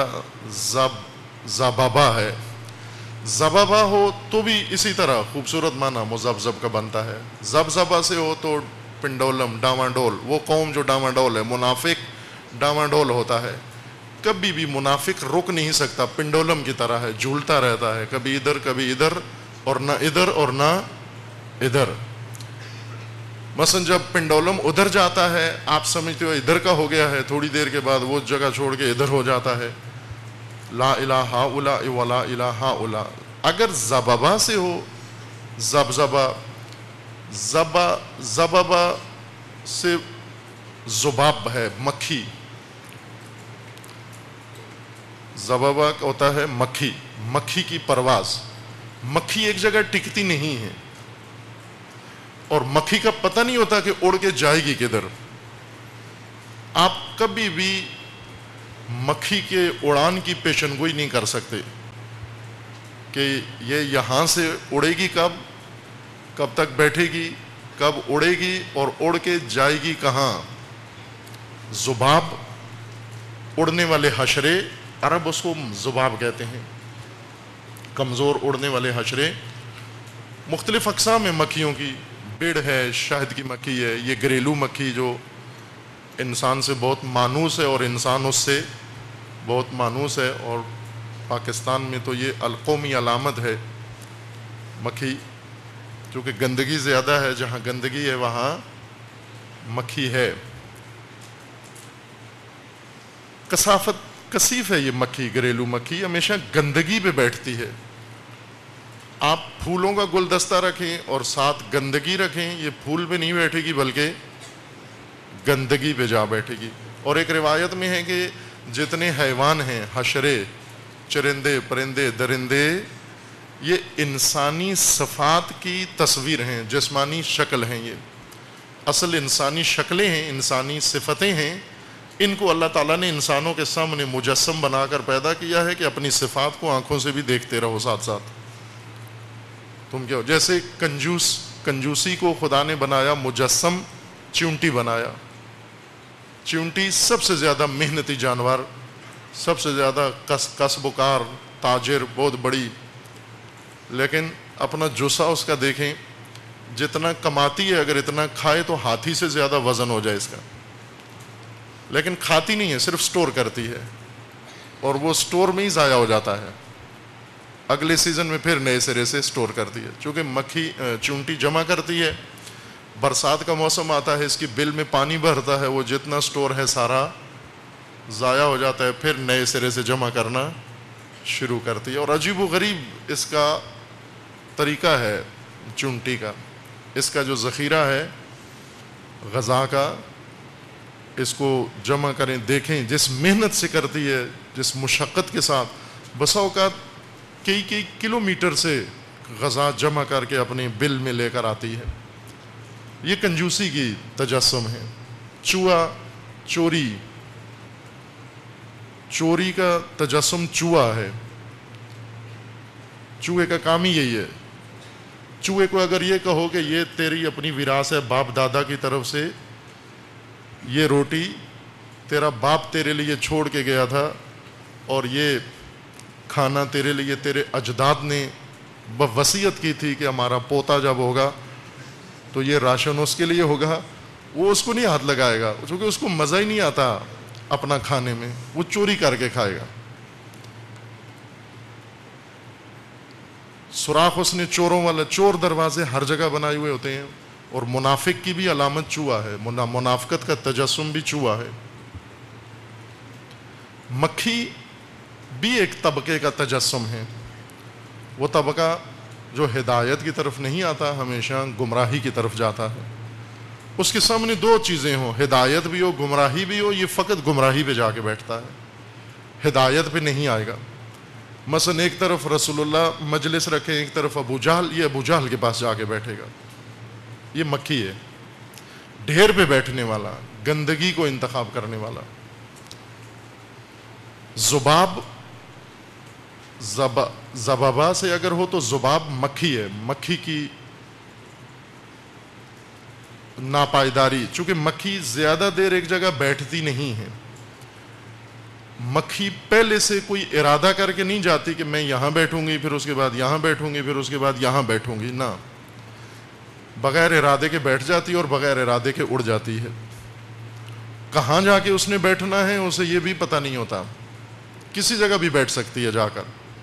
زبابا ہے، زبابا ہو تو بھی اسی طرح خوبصورت معنی مذبذب کا بنتا ہے، زبزبا سے ہو تو پنڈولم، ڈاماڈول، وہ قوم جو ڈاماڈول ہے، منافق ڈاماڈول ہوتا ہے، کبھی بھی منافق رک نہیں سکتا، پنڈولم کی طرح ہے، جھولتا رہتا ہے، کبھی ادھر اور نہ ادھر اور نہ ادھر۔ مثلا جب پنڈولم ادھر جاتا ہے، آپ سمجھتے ہو ادھر کا ہو گیا ہے، تھوڑی دیر کے بعد وہ جگہ چھوڑ کے ادھر ہو جاتا ہے، لا الہ ہؤلاء ولا الہ ہؤلاء۔ اگر زبابا سے ہو، زبابا سے ذباب ہے، مکھی، زبابا ہوتا ہے مکھی، مکھی کی پرواز، مکھی ایک جگہ ٹکتی نہیں ہے، اور مکھی کا پتہ نہیں ہوتا کہ اڑ کے جائے گی کدھر۔ آپ کبھی بھی مکھی کے اڑان کی پیشن گوئی نہیں کر سکتے کہ یہ یہاں سے اڑے گی، کب تک بیٹھے گی، کب اڑے گی اور اڑ کے جائے گی کہاں۔ ذباب، اڑنے والے حشرے، عرب اس کو ذباب کہتے ہیں، کمزور اڑنے والے حشرے، مختلف اقسام ہیں مکھیوں کی، بڑ ہے، شہد کی مکھی ہے، یہ گھریلو مکھی جو انسان سے بہت مانوس ہے اور انسان اس سے بہت مانوس ہے، اور پاکستان میں تو یہ القومی علامت ہے مکھی، چونکہ گندگی زیادہ ہے، جہاں گندگی ہے وہاں مکھی ہے۔ کثیف ہے یہ مکھی، گھریلو مکھی ہمیشہ گندگی پہ بیٹھتی ہے۔ آپ پھولوں کا گلدستہ رکھیں اور ساتھ گندگی رکھیں، یہ پھول پہ نہیں بیٹھے گی بلکہ گندگی پہ جا بیٹھے گی۔ اور ایک روایت میں ہے کہ جتنے حیوان ہیں، حشرے، چرندے، پرندے، درندے، یہ انسانی صفات کی تصویر ہیں، جسمانی شکل ہیں، یہ اصل انسانی شکلیں ہیں، انسانی صفتیں ہیں۔ ان کو اللہ تعالیٰ نے انسانوں کے سامنے مجسم بنا کر پیدا کیا ہے کہ اپنی صفات کو آنکھوں سے بھی دیکھتے رہو ساتھ ساتھ۔ تم کیا ہو؟ جیسے کنجوسی کو خدا نے بنایا مجسم، چونٹی بنایا۔ چونٹی سب سے زیادہ محنتی جانور، سب سے زیادہ کسب و کار، تاجر، بہت بڑی، لیکن اپنا جوسہ اس کا دیکھیں، جتنا کماتی ہے اگر اتنا کھائے تو ہاتھی سے زیادہ وزن ہو جائے اس کا، لیکن کھاتی نہیں ہے، صرف سٹور کرتی ہے، اور وہ سٹور میں ہی ضائع ہو جاتا ہے، اگلے سیزن میں پھر نئے سرے سے سٹور کرتی ہے۔ چونکہ چونٹی جمع کرتی ہے، برسات کا موسم آتا ہے، اس کی بل میں پانی بھرتا ہے، وہ جتنا سٹور ہے سارا ضائع ہو جاتا ہے، پھر نئے سرے سے جمع کرنا شروع کرتی ہے۔ اور عجیب و غریب اس کا طریقہ ہے چونٹی کا، اس کا جو ذخیرہ ہے غذا کا، اس کو جمع کریں، دیکھیں جس محنت سے کرتی ہے، جس مشقت کے ساتھ، بسا اوقات کئی کلومیٹر سے غذا جمع کر کے اپنے بل میں لے کر آتی ہے۔ یہ کنجوسی کی تجسم ہے۔ چوہا، چوری کا تجسم چوہا ہے۔ چوہے کا کام ہی یہی ہے۔ چوہے کو اگر یہ کہو کہ یہ تیری اپنی وراثت ہے، باپ دادا کی طرف سے، یہ روٹی تیرا باپ تیرے لیے چھوڑ کے گیا تھا، اور یہ کھانا تیرے لیے تیرے اجداد نے وصیت کی تھی کہ ہمارا پوتا جب ہوگا تو یہ راشن اس کے لیے ہوگا، وہ اس کو نہیں ہاتھ لگائے گا، چونکہ اس کو مزہ ہی نہیں آتا اپنا کھانے میں، وہ چوری کر کے کھائے گا۔ سوراخ اس نے چوروں والا، چور دروازے ہر جگہ بنائے ہوئے ہوتے ہیں، اور منافق کی بھی علامت چوہا ہے، منافقت کا تجسم بھی چوہا ہے۔ مکھی بھی ایک طبقے کا تجسم ہے، وہ طبقہ جو ہدایت کی طرف نہیں آتا، ہمیشہ گمراہی کی طرف جاتا ہے۔ اس کے سامنے دو چیزیں ہوں، ہدایت بھی ہو، گمراہی بھی ہو، یہ فقط گمراہی پہ جا کے بیٹھتا ہے، ہدایت پہ نہیں آئے گا۔ مثلا ایک طرف رسول اللہ مجلس رکھے، ایک طرف ابو جہل، یہ ابو جہل کے پاس جا کے بیٹھے گا، یہ مکھی ہے، ڈھیر پہ بیٹھنے والا، گندگی کو انتخاب کرنے والا۔ ذباب، زبابا سے اگر ہو تو ذباب مکھی ہے، مکھی کی ناپائیداری، چونکہ مکھی زیادہ دیر ایک جگہ بیٹھتی نہیں ہے، مکھی پہلے سے کوئی ارادہ کر کے نہیں جاتی کہ میں یہاں بیٹھوں گی، پھر اس کے بعد یہاں بیٹھوں گی، پھر اس کے بعد یہاں بیٹھوں گی، نہ، بغیر ارادے کے بیٹھ جاتی اور بغیر ارادے کے اڑ جاتی ہے۔ کہاں جا کے اس نے بیٹھنا ہے اسے یہ بھی پتہ نہیں ہوتا، کسی جگہ بھی بیٹھ سکتی ہے جا کر۔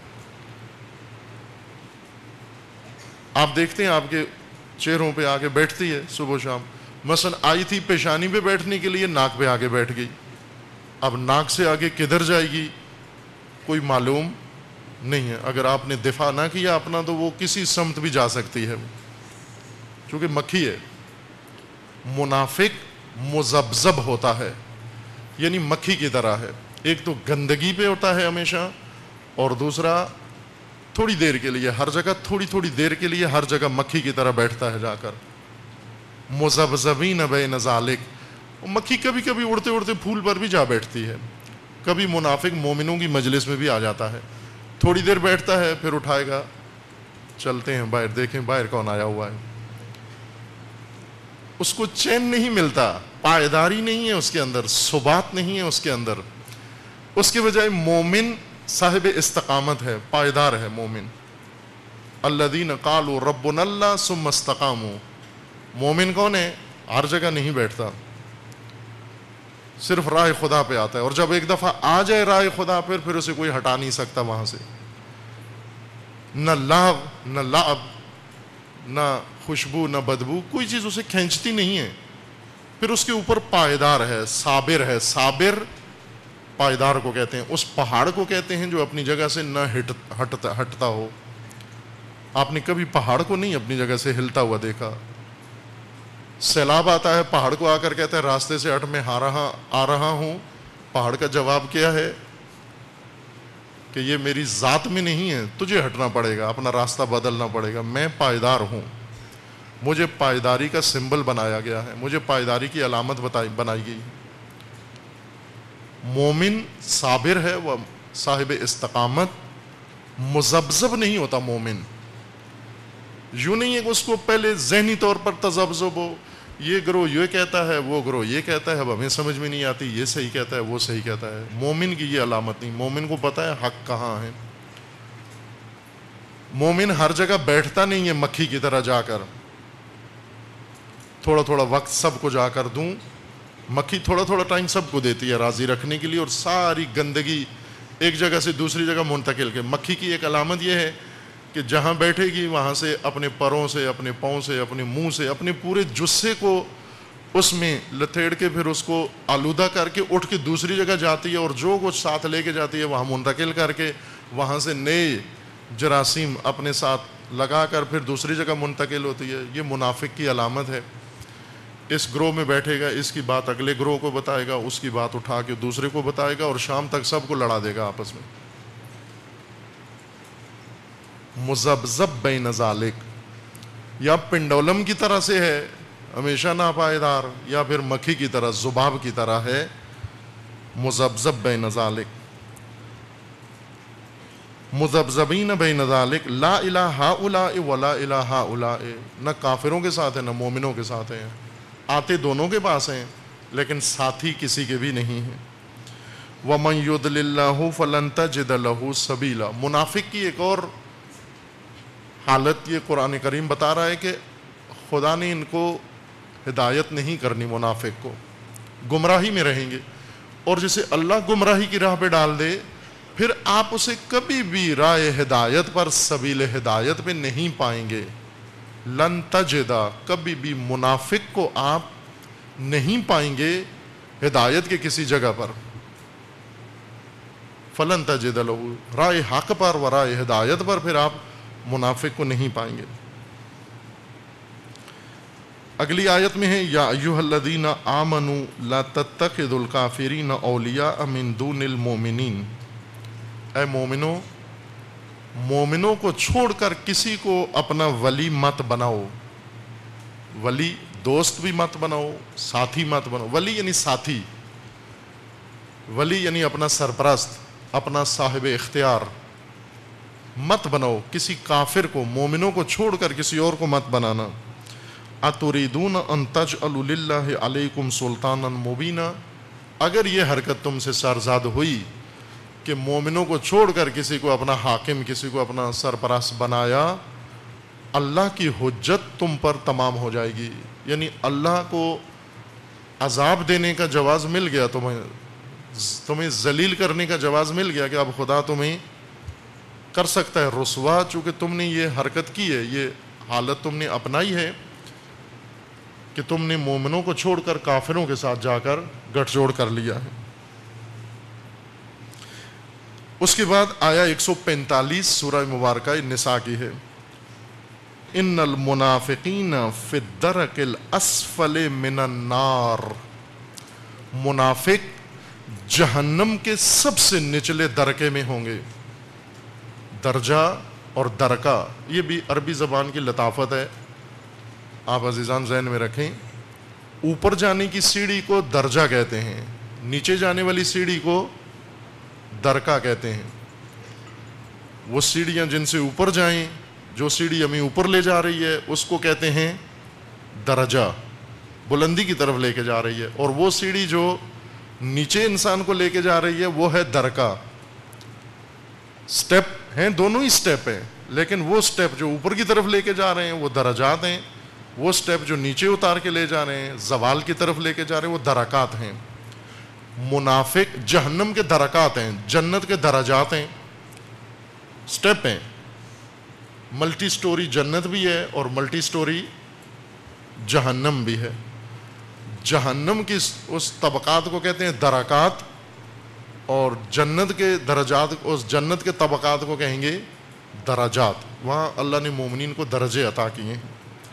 آپ دیکھتے ہیں آپ کے چہروں پہ آ کے بیٹھتی ہے صبح و شام، مثلا آئی تھی پیشانی پہ بیٹھنے کے لیے، ناک پہ آگے بیٹھ گئی، اب ناک سے آگے کدھر جائے گی کوئی معلوم نہیں ہے، اگر آپ نے دفاع نہ کیا اپنا تو وہ کسی سمت بھی جا سکتی ہے، کیونکہ مکھی ہے۔ منافق مذبذب ہوتا ہے، یعنی مکھی کی طرح ہے، ایک تو گندگی پہ ہوتا ہے ہمیشہ، اور دوسرا تھوڑی دیر کے لیے ہر جگہ، تھوڑی دیر کے لیے ہر جگہ مکھی کی طرح بیٹھتا ہے جا کر۔ مذبذبین بین ذالک، مکھی کبھی کبھی اڑتے اڑتے پھول پر بھی جا بیٹھتی ہے، کبھی منافق مومنوں کی مجلس میں بھی آ جاتا ہے، تھوڑی دیر بیٹھتا ہے پھر اٹھائے گا، چلتے ہیں باہر، دیکھیں باہر کون آیا ہوا ہے۔ اس کو چین نہیں ملتا، پائیداری نہیں ہے اس کے اندر، ثبات نہیں ہے اس کے اندر، اس کے بجائے مومن صاحب استقامت ہے، پائیدار ہے مومن۔ الذین قالوا ربنا اللہ ثم استقاموا، مومن کون ہے؟ ہر جگہ نہیں بیٹھتا، صرف راہ خدا پہ آتا ہے، اور جب ایک دفعہ آ جائے راہ خدا پھر اسے کوئی ہٹا نہیں سکتا وہاں سے، نہ لہو نہ لعب نہ خوشبو نہ بدبو، کوئی چیز اسے کھینچتی نہیں ہے، پھر اس کے اوپر پائیدار ہے، صابر ہے۔ صابر پائیدار کو کہتے ہیں، اس پہاڑ کو کہتے ہیں جو اپنی جگہ سے نہ ہٹتا ہو۔ آپ نے کبھی پہاڑ کو نہیں اپنی جگہ سے ہلتا ہوا دیکھا؟ سیلاب آتا ہے، پہاڑ کو آ کر کہتا ہے راستے سے ہٹ، میں آ رہا ہوں، پہاڑ کا جواب کیا ہے کہ یہ میری ذات میں نہیں ہے، تجھے ہٹنا پڑے گا، اپنا راستہ بدلنا پڑے گا، میں پائیدار ہوں، مجھے پائیداری کا سمبل بنایا گیا ہے، مجھے پائیداری کی علامت بنائی گئی۔ مومن صابر ہے، وہ صاحب استقامت، مذبذب نہیں ہوتا مومن، یوں نہیں ہے کہ اس کو پہلے ذہنی طور پر تذبذب ہو، یہ گروہ یہ کہتا ہے، وہ گروہ یہ کہتا ہے، اب ہمیں سمجھ میں نہیں آتی، یہ صحیح کہتا ہے، وہ صحیح کہتا ہے۔ مومن کی یہ علامت نہیں، مومن کو پتہ ہے حق کہاں ہے۔ مومن ہر جگہ بیٹھتا نہیں ہے مکھی کی طرح جا کر، تھوڑا تھوڑا وقت سب کو جا کر دوں۔ مکھی تھوڑا تھوڑا ٹائم سب کو دیتی ہے راضی رکھنے کے لیے، اور ساری گندگی ایک جگہ سے دوسری جگہ منتقل کے۔ مکھی کی ایک علامت یہ ہے کہ جہاں بیٹھے گی وہاں سے اپنے پروں سے، اپنے پاؤں سے، اپنے منہ سے، اپنے پورے جسے کو اس میں لتھیڑ کے پھر اس کو آلودہ کر کے اٹھ کے دوسری جگہ جاتی ہے، اور جو کچھ ساتھ لے کے جاتی ہے وہاں منتقل کر کے وہاں سے نئے جراثیم اپنے ساتھ لگا کر پھر دوسری جگہ منتقل ہوتی ہے۔ یہ منافق کی علامت ہے۔ اس گروہ میں بیٹھے گا، اس کی بات اگلے گروہ کو بتائے گا، اس کی بات اٹھا کے دوسرے کو بتائے گا، اور شام تک سب کو لڑا دے گا آپس میں۔ مذبذب بین ذالک، یا پنڈولم کی طرح سے ہے ہمیشہ ناپائیدار، یا پھر مکھی کی طرح، ذباب کی طرح ہے، مذبذب بین ذالک، مذبذبین بین ذالک، لا الہ ہؤلاء ولا الہ ہؤلاء، نہ کافروں کے ساتھ ہے نہ مومنوں کے ساتھ ہے، آتے دونوں کے پاس ہیں لیکن ساتھی کسی کے بھی نہیں ہیں۔ وَمَن يُضْلِلِ اللَّهُ فَلَن تَجِدَ لَهُ سَبِيلًا، منافق کی ایک اور حالت یہ قرآن کریم بتا رہا ہے کہ خدا نے ان کو ہدایت نہیں کرنی، منافق کو گمراہی میں رہیں گے، اور جسے اللہ گمراہی کی راہ پہ ڈال دے پھر آپ اسے کبھی بھی راہ ہدایت پر، سبیل ہدایت پہ نہیں پائیں گے۔ لن تجدا، کبھی بھی منافق کو آپ نہیں پائیں گے ہدایت کے کسی جگہ پر۔ فلن تجد لہ، راہ حق پر و راہ ہدایت پر پھر آپ منافق کو نہیں پائیں گے۔ اگلی آیت میں ہے یا ایھا الذین آمنوا لا تتخذوا الکافرین اولیاء من دون المؤمنین، اے مومنو، مومنوں کو چھوڑ کر کسی کو اپنا ولی مت بناؤ۔ ولی دوست بھی مت بناؤ، ساتھی مت بناؤ۔ ولی یعنی ساتھی، ولی یعنی اپنا سرپرست، اپنا صاحب اختیار مت بناؤ کسی کافر کو، مومنوں کو چھوڑ کر کسی اور کو مت بنانا۔ اتریدون ان تجعلوا للہ علیکم سلطانا مبینا، اگر یہ حرکت تم سے سرزاد ہوئی کہ مومنوں کو چھوڑ کر کسی کو اپنا حاکم، کسی کو اپنا سرپرست بنایا، اللہ کی حجت تم پر تمام ہو جائے گی، یعنی اللہ کو عذاب دینے کا جواز مل گیا، تمہیں ذلیل کرنے کا جواز مل گیا کہ اب خدا تمہیں کر سکتا ہے رسوا، چونکہ تم نے یہ حرکت کی ہے، یہ حالت تم نے اپنائی ہے کہ تم نے مومنوں کو چھوڑ کر کافروں کے ساتھ جا کر گٹھ جوڑ کر لیا ہے۔ اس کے بعد آیا 145 سورہ مبارکہ نساء کی ہے، ان المنافقین فی الدرک الاسفل من النار، منافق جہنم کے سب سے نچلے درکے میں ہوں گے۔ درجہ اور درکہ یہ بھی عربی زبان کی لطافت ہے، آپ عزیزان ذہن میں رکھیں۔ اوپر جانے کی سیڑھی کو درجہ کہتے ہیں، نیچے جانے والی سیڑھی کو درکہ کہتے ہیں۔ وہ سیڑھیاں جن سے اوپر جائیں، جو سیڑھی ہمیں اوپر لے جا رہی ہے اس کو کہتے ہیں درجہ، بلندی کی طرف لے کے جا رہی ہے، اور وہ سیڑھی جو نیچے انسان کو لے کے جا رہی ہے وہ ہے درکہ۔ سٹیپ ہیں، دونوں ہی سٹیپ ہیں، لیکن وہ سٹیپ جو اوپر کی طرف لے کے جا رہے ہیں وہ درجات ہیں، وہ سٹیپ جو نیچے اتار کے لے جا رہے ہیں، زوال کی طرف لے کے جا رہے ہیں، وہ درکات ہیں. منافق جہنم کے درکات ہیں، جنت کے درجات ہیں، سٹیپ ہیں. ملٹی سٹوری جنت بھی ہے اور ملٹی سٹوری جہنم بھی ہے. جہنم کی اس طبقات کو کہتے ہیں درکات، اور جنت کے درجات، اس جنت کے طبقات کو کہیں گے درجات. وہاں اللہ نے مومنین کو درجے عطا کیے ہیں.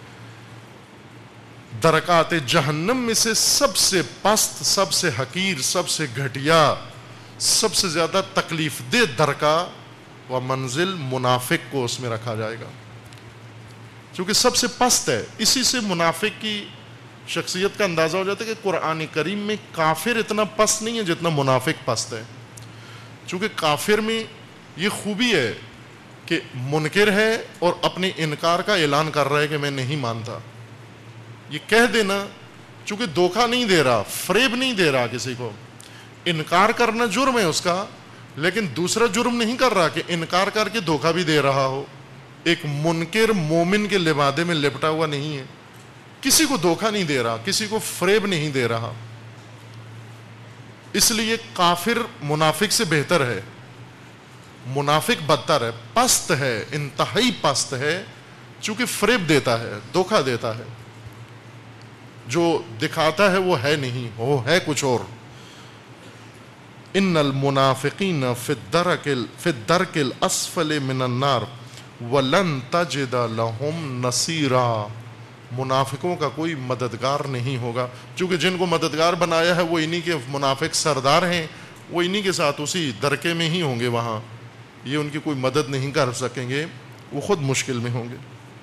درکات جہنم میں سے سب سے پست، سب سے حقیر، سب سے گھٹیا، سب سے زیادہ تکلیف دہ درکا و منزل منافق کو اس میں رکھا جائے گا، چونکہ سب سے پست ہے. اسی سے منافق کی شخصیت کا اندازہ ہو جاتا ہے کہ قرآن کریم میں کافر اتنا پست نہیں ہے جتنا منافق پست ہے. چونکہ کافر میں یہ خوبی ہے کہ منکر ہے اور اپنے انکار کا اعلان کر رہا ہے کہ میں نہیں مانتا. یہ کہہ دینا، چونکہ دھوکہ نہیں دے رہا، فریب نہیں دے رہا کسی کو. انکار کرنا جرم ہے اس کا، لیکن دوسرا جرم نہیں کر رہا کہ انکار کر کے دھوکہ بھی دے رہا ہو. ایک منکر مومن کے لبادے میں لپٹا ہوا نہیں ہے، کسی کو دھوکہ نہیں دے رہا، کسی کو فریب نہیں دے رہا. اس لیے کافر منافق سے بہتر ہے. منافق بدتر ہے، پست ہے، انتہائی پست ہے، چونکہ فریب دیتا ہے، دھوکہ دیتا ہے. جو دکھاتا ہے وہ ہے نہیں، وہ ہے کچھ اور. ان المنافقین فی الدرک الاسفل من النار ولن تجد لهم نصیرا. منافقوں کا کوئی مددگار نہیں ہوگا، چونکہ جن کو مددگار بنایا ہے وہ انہی کے منافق سردار ہیں، وہ انہی کے ساتھ اسی درکے میں ہی ہوں گے. وہاں یہ ان کی کوئی مدد نہیں کر سکیں گے، وہ خود مشکل میں ہوں گے.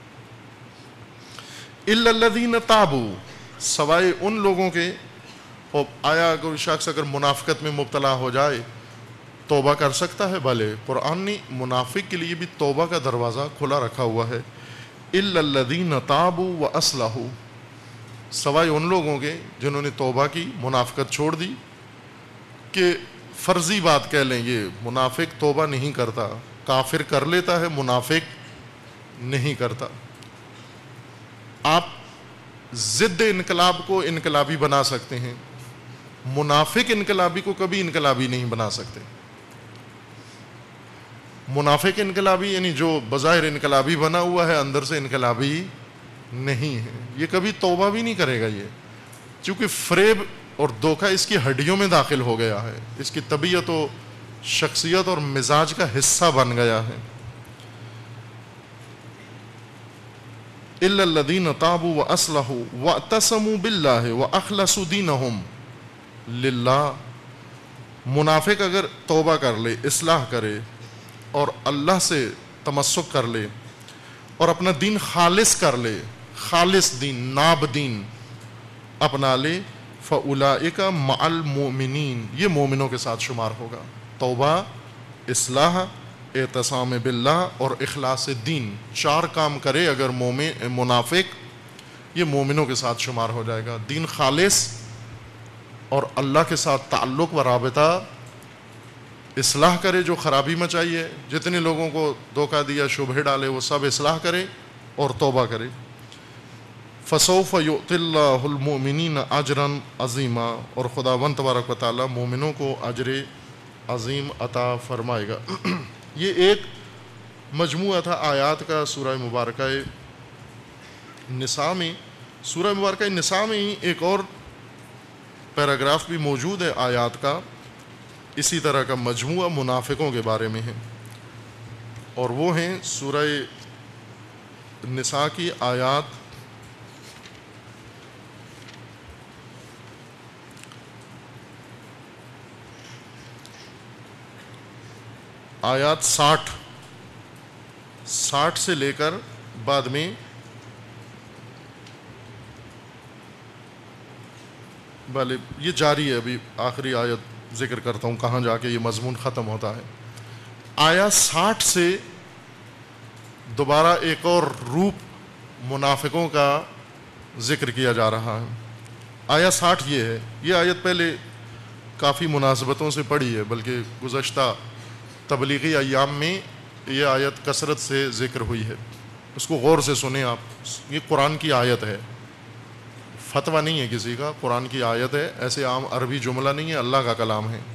الا الذین تابوا، سوائے ان لوگوں کے. اور آیا اگر شخص اگر منافقت میں مبتلا ہو جائے توبہ کر سکتا ہے؟ بھلے قرآن نے منافق کے لیے بھی توبہ کا دروازہ کھلا رکھا ہوا ہے. الا الذین تابوا واصلحوا، سوائے ان لوگوں کے جنہوں نے توبہ کی، منافقت چھوڑ دی. کہ فرضی بات کہہ لیں، یہ منافق توبہ نہیں کرتا، کافر کر لیتا ہے، منافق نہیں کرتا. آپ ضد انقلاب کو انقلابی بنا سکتے ہیں، منافق انقلابی کو کبھی انقلابی نہیں بنا سکتے. منافق انقلابی یعنی جو بظاہر انقلابی بنا ہوا ہے اندر سے انقلابی نہیں ہے، یہ کبھی توبہ بھی نہیں کرے گا. یہ چونکہ فریب اور دھوکہ اس کی ہڈیوں میں داخل ہو گیا ہے، اس کی طبیعت و شخصیت اور مزاج کا حصہ بن گیا ہے. الا الذین تابوا واصلحوا واعتصموا باللہ واخلصوا دینہم للہ. منافق اگر توبہ کر لے، اصلاح کرے اور اللہ سے تمسک کر لے اور اپنا دین خالص کر لے، خالص دین، ناب دین اپنا لے، فاولئک مع المؤمنین، یہ مومنوں کے ساتھ شمار ہوگا. توبہ، اصلاح، اعتصام باللہ اور اخلاص دین، چار کام کرے اگر منافق، یہ مومنوں کے ساتھ شمار ہو جائے گا. دین خالص اور اللہ کے ساتھ تعلق و رابطہ، اصلاح کرے جو خرابی مچائی ہے، جتنے لوگوں کو دھوکہ دیا، شبہ ڈالے، وہ سب اصلاح کرے اور توبہ کرے. فسوف یؤتی اللہ المؤمنین اجرا عظیما، اور خداوند تبارک و تعالی مومنوں کو اجر عظیم عطا فرمائے گا. یہ ایک مجموعہ تھا آیات کا سورہ مبارکہ نساء میں. سورہ مبارکہ نساء میں ہی ایک اور پیراگراف بھی موجود ہے آیات کا، اسی طرح کا مجموعہ منافقوں کے بارے میں ہے، اور وہ ہیں سورہ نساء کی آیات آیات 60 سے لے کر بعد میں بھلے یہ جاری ہے. ابھی آخری آیت ذکر کرتا ہوں کہاں جا کے یہ مضمون ختم ہوتا ہے. آیات 60 سے دوبارہ ایک اور روپ منافقوں کا ذکر کیا جا رہا ہے. آیت 60 یہ ہے، یہ آیت پہلے کافی مناسبتوں سے پڑھی ہے، بلکہ گزشتہ تبلیغی ایام میں یہ آیت کثرت سے ذکر ہوئی ہے. اس کو غور سے سنیں آپ. یہ قرآن کی آیت ہے, فتویٰ نہیں ہے کسی کا, قرآن کی آیت ہے, ایسے عام عربی جملہ نہیں ہے, اللہ کا کلام ہے.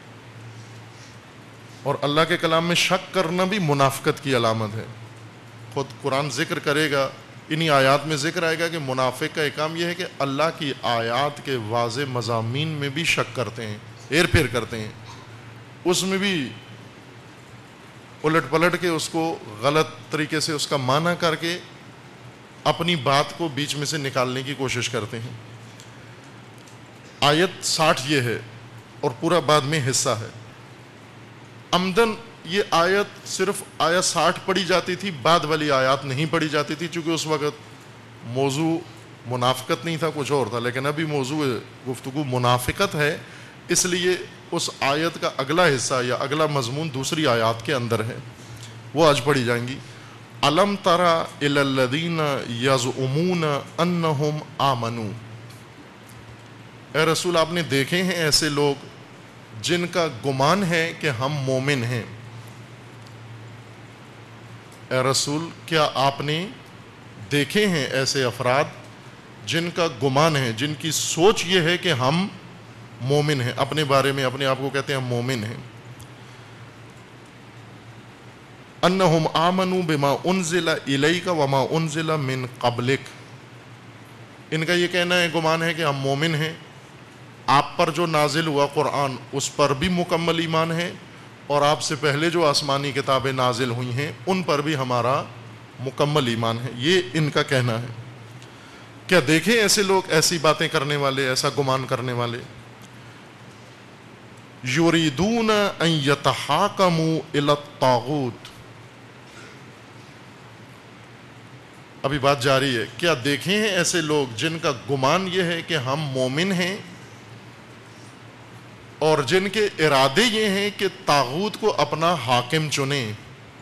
اور اللہ کے کلام میں شک کرنا بھی منافقت کی علامت ہے. خود قرآن ذکر کرے گا, انہی آیات میں ذکر آئے گا کہ منافق کا ایک کام یہ ہے کہ اللہ کی آیات کے واضح مضامین میں بھی شک کرتے ہیں, ہیر پھیر کرتے ہیں, اس میں بھی الٹ پلٹ کے اس کو غلط طریقے سے اس کا معنی کر کے اپنی بات کو بیچ میں سے نکالنے کی کوشش کرتے ہیں. آیت 60 یہ ہے اور پورا بعد میں حصہ ہے. عمدن یہ آیت صرف آیت 60 پڑھی جاتی تھی, بعد والی آیات نہیں پڑھی جاتی تھی, چونکہ اس وقت موضوع منافقت نہیں تھا, کچھ اور تھا. لیکن ابھی موضوع گفتگو منافقت ہے, اس لیے اس آیت کا اگلا حصہ یا اگلا مضمون دوسری آیات کے اندر ہے, وہ آج پڑھی جائیں گی. الم تری الی الذین یزعمون انہم آمنوا, اے رسول آپ نے دیکھے ہیں ایسے لوگ جن کا گمان ہے کہ ہم مومن ہیں. اے رسول کیا آپ نے دیکھے ہیں ایسے افراد جن کا گمان ہے, جن کی سوچ یہ ہے کہ ہم مومن ہیں, اپنے بارے میں اپنے آپ کو کہتے ہیں ہم مومن ہیں. انہم آمنوا بما انزل الیک وما انزل من قبلک, ان کا یہ کہنا ہے, گمان ہے کہ ہم مومن ہیں, آپ پر جو نازل ہوا قرآن اس پر بھی مکمل ایمان ہے, اور آپ سے پہلے جو آسمانی کتابیں نازل ہوئی ہیں ان پر بھی ہمارا مکمل ایمان ہے. یہ ان کا کہنا ہے. کیا دیکھیں ایسے لوگ, ایسی باتیں کرنے والے, ایسا گمان کرنے والے, یریدون ان یتحاکموا الی الطاغوت. ابھی بات جاری ہے. کیا دیکھیں ہیں ایسے لوگ جن کا گمان یہ ہے کہ ہم مومن ہیں اور جن کے ارادے یہ ہیں کہ طاغوت کو اپنا حاکم چنیں.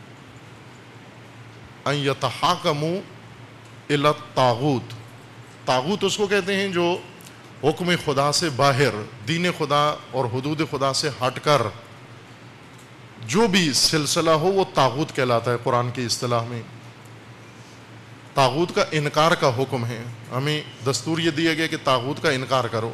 ان یتحاکموا الی الطاغوت, طاغوت اس کو کہتے ہیں جو حکم خدا سے باہر, دین خدا اور حدود خدا سے ہٹ کر جو بھی سلسلہ ہو وہ طاغوت کہلاتا ہے. قرآن کی اصطلاح میں طاغوت کا انکار کا حکم ہے. ہمیں دستور یہ دیا گیا کہ طاغوت کا انکار کرو.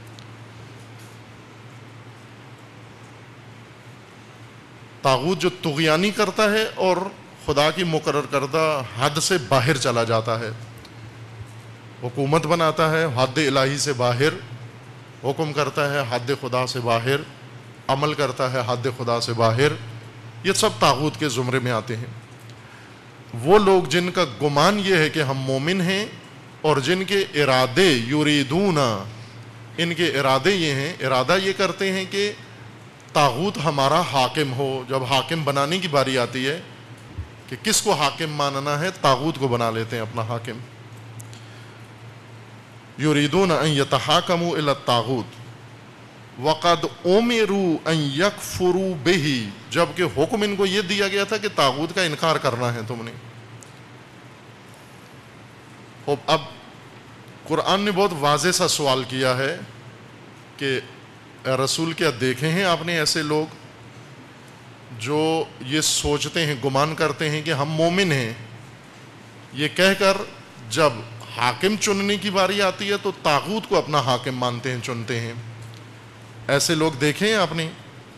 طاغوت جو طغیانی کرتا ہے اور خدا کی مقرر کردہ حد سے باہر چلا جاتا ہے, حکومت بناتا ہے حد الہی سے باہر, حکم کرتا ہے حد خدا سے باہر, عمل کرتا ہے حد خدا سے باہر, یہ سب طاغوت کے زمرے میں آتے ہیں. وہ لوگ جن کا گمان یہ ہے کہ ہم مومن ہیں اور جن کے ارادے یریدون, ان کے ارادے یہ ہیں, ارادہ یہ کرتے ہیں کہ طاغوت ہمارا حاکم ہو. جب حاکم بنانے کی باری آتی ہے کہ کس کو حاکم ماننا ہے, طاغوت کو بنا لیتے ہیں اپنا حاکم. یریدون ان یتحاکموا الی الطاغوت وقد امروا ان یکفروا بہ, جبکہ حکم ان کو یہ دیا گیا تھا کہ طاغوت کا انکار کرنا ہے تم نے. اب قرآن نے بہت واضح سا سوال کیا ہے کہ اے رسول کیا دیکھے ہیں آپ نے ایسے لوگ جو یہ سوچتے ہیں, گمان کرتے ہیں کہ ہم مومن ہیں, یہ کہہ کر جب حاکم چننے کی باری آتی ہے تو طاغوت کو اپنا حاکم مانتے ہیں, چنتے ہیں. ایسے لوگ دیکھیں آپ نے.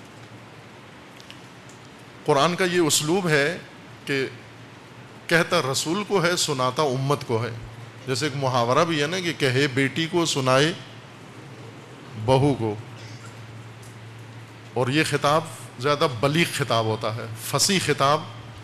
قرآن کا یہ اسلوب ہے کہ کہتا رسول کو ہے, سناتا امت کو ہے. جیسے ایک محاورہ بھی ہے نا کہ کہے بیٹی کو سنائے بہو کو, اور یہ خطاب زیادہ بلیغ خطاب ہوتا ہے, فصیح خطاب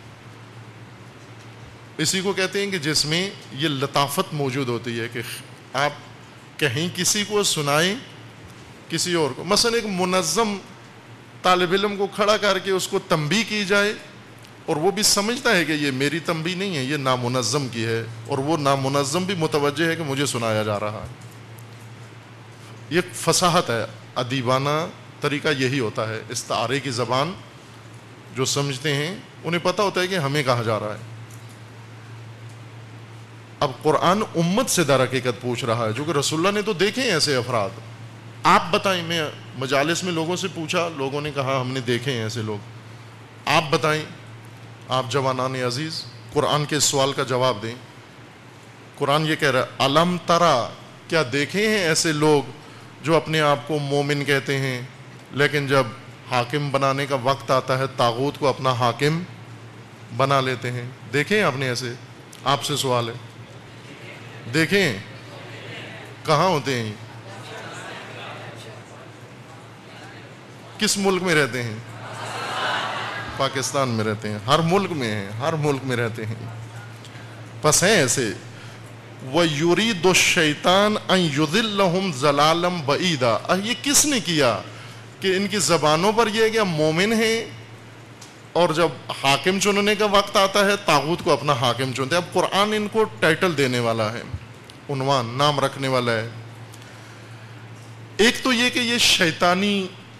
اسی کو کہتے ہیں کہ جس میں یہ لطافت موجود ہوتی ہے کہ آپ کہیں کسی کو سنائیں کسی اور کو. مثلا ایک منظم طالب علم کو کھڑا کر کے اس کو تنبیہ کی جائے اور وہ بھی سمجھتا ہے کہ یہ میری تنبیہ نہیں ہے, یہ نامنظم کی ہے, اور وہ نامنظم بھی متوجہ ہے کہ مجھے سنایا جا رہا ہے. یہ فصاحت ہے, ادیبانہ طریقہ یہی ہوتا ہے. استعارے کی زبان جو سمجھتے ہیں انہیں پتہ ہوتا ہے کہ ہمیں کہا جا رہا ہے. اب قرآن امت سے در حقیقت پوچھ رہا ہے, جو کہ رسول اللہ نے تو دیکھے ہیں ایسے افراد. آپ بتائیں, میں مجالس میں لوگوں سے پوچھا, لوگوں نے کہا ہم نے دیکھے ہیں ایسے لوگ. آپ بتائیں, آپ جوانان عزیز, قرآن کے سوال کا جواب دیں. قرآن یہ کہہ رہا ہے الم ترا، کیا دیکھے ہیں ایسے لوگ جو اپنے آپ کو مومن کہتے ہیں لیکن جب حاکم بنانے کا وقت آتا ہے طاغوت کو اپنا حاکم بنا لیتے ہیں؟ دیکھیں آپ نے ایسے؟ آپ سے سوال ہے، دیکھیں کہاں ہوتے ہیں؟ کس ملک میں رہتے ہیں؟ پاکستان میں رہتے ہیں. ہر ملک میں ہیں، ہر ملک میں رہتے ہیں. پس ہیں ایسے. وَيُرِيدُ الشَّيْطَانُ أَن يُضِلَّهُمْ ضَلَالًا بَعِيدًا. یہ کس نے کیا کہ ان کی زبانوں پر یہ ہے کہ ہم مومن ہیں اور جب حاکم چننے کا وقت آتا ہے طاغوت کو اپنا حاکم چنتے ہیں. اب قرآن ان کو ٹائٹل دینے والا ہے، عنوان، نام رکھنے والا ہے. ایک تو یہ کہ یہ شیطانی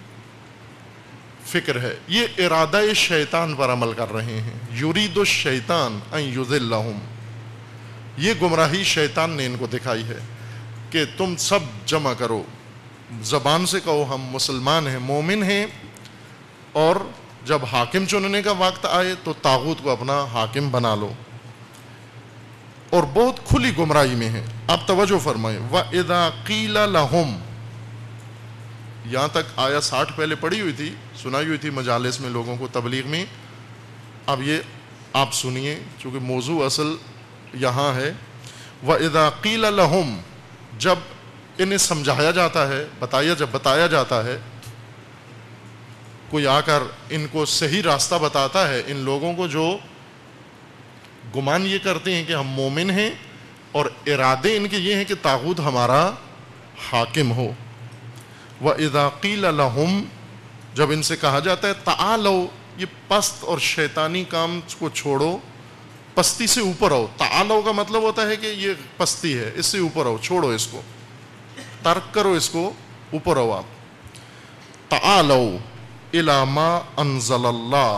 فکر ہے، یہ ارادہ شیطان پر عمل کر رہے ہیں. یرید الشیطان ان یضلہم، یہ گمراہی شیطان نے ان کو دکھائی ہے کہ تم سب جمع کرو، زبان سے کہو ہم مسلمان ہیں، مومن ہیں، اور جب حاکم چننے کا وقت آئے تو طاغوت کو اپنا حاکم بنا لو، اور بہت کھلی گمراہی میں ہیں. آپ توجہ فرمائیں. وَإِذَا قِيلَ لَهُمْ، یہاں تک آیا 60 پہلے پڑھی ہوئی تھی، سنائی ہوئی تھی مجالس میں لوگوں کو، تبلیغ میں. اب یہ آپ سنیے چونکہ موضوع اصل یہاں ہے. وَإِذَا قِيلَ لَهُمْ، جب انہیں سمجھایا جاتا ہے، جب بتایا جاتا ہے، کوئی آ کر ان کو صحیح راستہ بتاتا ہے، ان لوگوں کو جو گمان یہ کرتے ہیں کہ ہم مومن ہیں اور ارادے ان کے یہ ہیں کہ طاغوت ہمارا حاکم ہو. وَإِذَا قِيلَ لَهُمْ، جب ان سے کہا جاتا ہے تعالو، یہ پست اور شیطانی کام کو چھوڑو، پستی سے اوپر آؤ. تعالو کا مطلب ہوتا ہے کہ یہ پستی ہے، اس سے اوپر آؤ، چھوڑو اس کو، ترک کرو اس کو، اوپر آؤ آپ. تعالو الی ما انزل اللہ،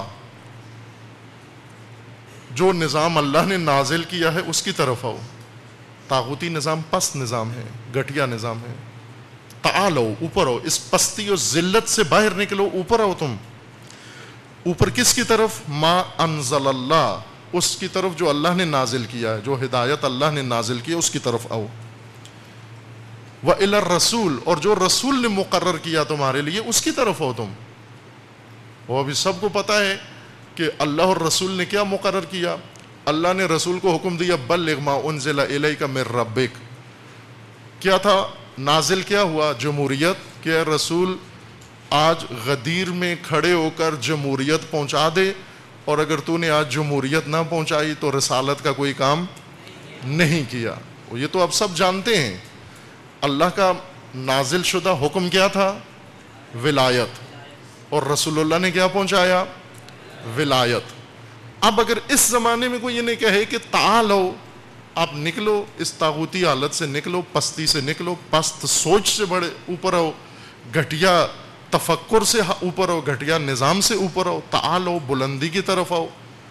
جو نظام اللہ نے نازل کیا ہے اس کی طرف آؤ. طاغوتی نظام پست نظام ہے، گھٹیا نظام ہے. تعالو، اوپر آؤ، اس پستی اور ذلت سے باہر نکلو، اوپر آؤ تم. اوپر کس کی طرف؟ ما انزل اللہ، اس کی طرف جو اللہ نے نازل کیا ہے، جو ہدایت اللہ نے نازل کی ہے اس کی طرف آؤ. وَإِلَى الرَّسُولِ، اور جو رسول نے مقرر کیا تمہارے لیے اس کی طرف آؤ تم. وہ ابھی سب کو پتہ ہے کہ اللہ اور رسول نے کیا مقرر کیا. اللہ نے رسول کو حکم دیا بلغ ما انزل الیک من ربک. کیا تھا نازل؟ کیا ہوا؟ جمہوریت. کہ رسول آج غدیر میں کھڑے ہو کر جمہوریت پہنچا دے، اور اگر تو نے آج جمہوریت نہ پہنچائی تو رسالت کا کوئی کام نہیں کیا. یہ تو اب سب جانتے ہیں. اللہ کا نازل شدہ حکم کیا تھا؟ ولایت. اور رسول اللہ نے کیا پہنچایا؟ ولایت. اب اگر اس زمانے میں کوئی یہ نہیں کہے کہ تعالو، آپ نکلو اس طاغوتی حالت سے، نکلو پستی سے، نکلو پست سوچ سے بڑے اوپر آؤ، گھٹیا تفکر سے اوپر آؤ، گھٹیا نظام سے اوپر آؤ. تعالو، بلندی کی طرف آؤ،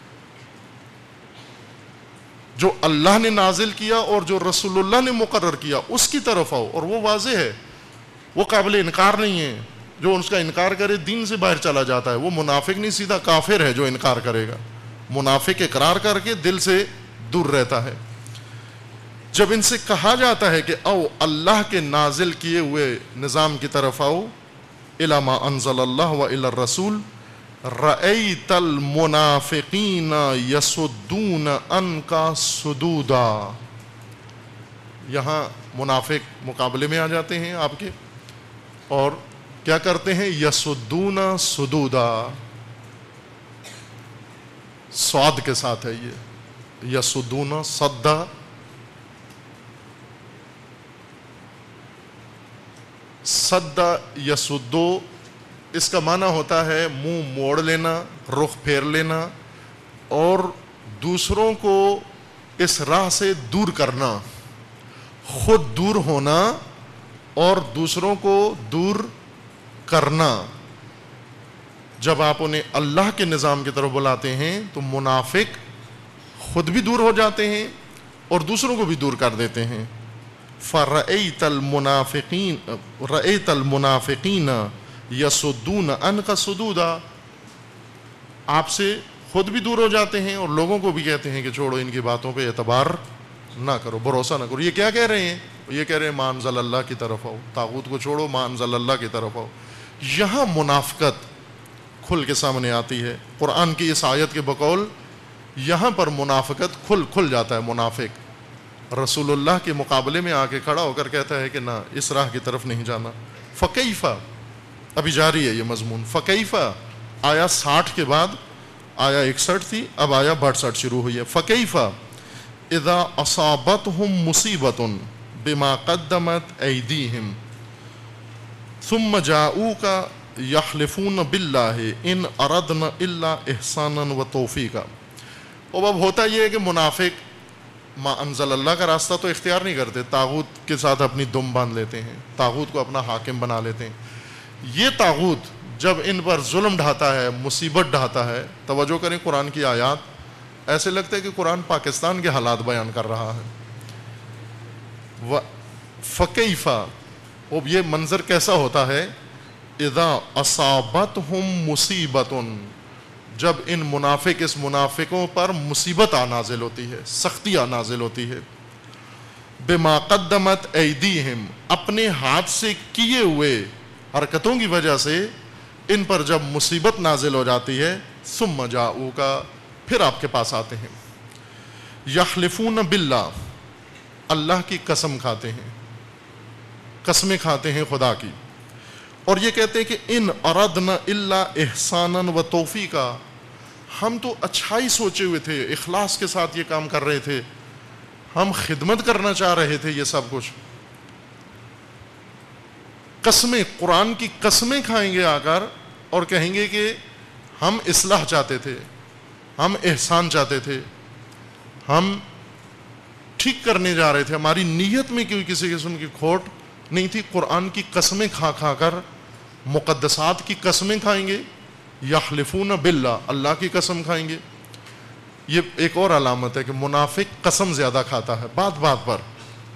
جو اللہ نے نازل کیا اور جو رسول اللہ نے مقرر کیا اس کی طرف آؤ. اور وہ واضح ہے، وہ قابل انکار نہیں ہے. جو اس کا انکار کرے دین سے باہر چلا جاتا ہے. وہ منافق نہیں، سیدھا کافر ہے جو انکار کرے گا. منافق اقرار کر کے دل سے دور رہتا ہے. جب ان سے کہا جاتا ہے کہ او اللہ کے نازل کیے ہوئے نظام کی طرف آؤ، الی ما انزل اللہ و الی الرسول، رأیت المنافقین یصدون عنک صدودا. یہاں منافق مقابلے میں آ جاتے ہیں آپ کے، اور کیا کرتے ہیں؟ یصدون صدودا، صاد کے ساتھ ہے یہ، یصدون صدا. صدا یصدو، اس کا معنی ہوتا ہے منہ موڑ لینا، رخ پھیر لینا، اور دوسروں کو اس راہ سے دور کرنا، خود دور ہونا اور دوسروں کو دور کرنا. جب آپ انہیں اللہ کے نظام کی طرف بلاتے ہیں تو منافق خود بھی دور ہو جاتے ہیں اور دوسروں کو بھی دور کر دیتے ہیں. فَرَأَيْتَ الْمُنَافِقِينَ يَصُدُّونَ عَنْكَ صُدُودًا، آپ سے خود بھی دور ہو جاتے ہیں اور لوگوں کو بھی کہتے ہیں کہ چھوڑو ان کی باتوں پہ اعتبار نہ کرو، بھروسہ نہ کرو۔ یہ کیا کہہ رہے ہیں؟ یہ کہہ رہے ہیں ما انزل اللہ کی طرف آؤ، طاغوت کو چھوڑو، ما انزل اللہ کی طرف آؤ۔ یہاں منافقت کھل کے سامنے آتی ہے قرآن کی اس آیت کے بقول، یہاں پر منافقت کھل جاتا ہے۔ منافق رسول اللہ کے مقابلے میں آ کے کھڑا ہو کر کہتا ہے کہ نہ، اس راہ کی طرف نہیں جانا۔ فکیفہ، ابھی جاری ہے یہ مضمون، فکیفہ آیا 60 کے بعد آیا 61 تھی، اب آیا 62 شروع ہوئی ہے۔ فکیفہ اذا اصابتهم مصیبۃ بما قدمت ایدیہم ثم جاؤوک یحلفون باللہ ان اردنا الا احسانا و توفیقا۔ اب ہوتا یہ ہے کہ منافق ما انزل اللہ کا راستہ تو اختیار نہیں کرتے، طاغوت کے ساتھ اپنی دم باندھ لیتے ہیں، طاغوت کو اپنا حاکم بنا لیتے ہیں۔ یہ طاغوت جب ان پر ظلم ڈھاتا ہے، مصیبت ڈھاتا ہے، توجہ کریں قرآن کی آیات، ایسے لگتا ہے کہ قرآن پاکستان کے حالات بیان کر رہا ہے۔ فکیفہ، اب یہ منظر کیسا ہوتا ہے؟ اذا اصابتہم مصیبت، جب ان منافقوں پر مصیبت نازل ہوتی ہے، سختی نازل ہوتی ہے، بما قدمت ایدیہم، اپنے ہاتھ سے کیے ہوئے حرکتوں کی وجہ سے ان پر جب مصیبت نازل ہو جاتی ہے، ثم جاؤوک، پھر آپ کے پاس آتے ہیں، یحلفون باللہ، اللہ کی قسم کھاتے ہیں، قسمیں کھاتے ہیں خدا کی، اور یہ کہتے ہیں کہ ان اردنا الا احسانا و توفیقا، ہم تو اچھائی سوچے ہوئے تھے، اخلاص کے ساتھ یہ کام کر رہے تھے، ہم خدمت کرنا چاہ رہے تھے، یہ سب کچھ قسمیں، قرآن کی قسمیں کھائیں گے آ کر اور کہیں گے کہ ہم اصلاح چاہتے تھے، ہم احسان چاہتے تھے، ہم ٹھیک کرنے جا رہے تھے، ہماری نیت میں کوئی کسی قسم کی کھوٹ نہیں تھی۔ قرآن کی قسمیں کھا کر، مقدسات کی قسمیں کھائیں گے، یحلفون باللہ، اللہ کی قسم کھائیں گے۔ یہ ایک اور علامت ہے کہ منافق قسم زیادہ کھاتا ہے، بات بات پر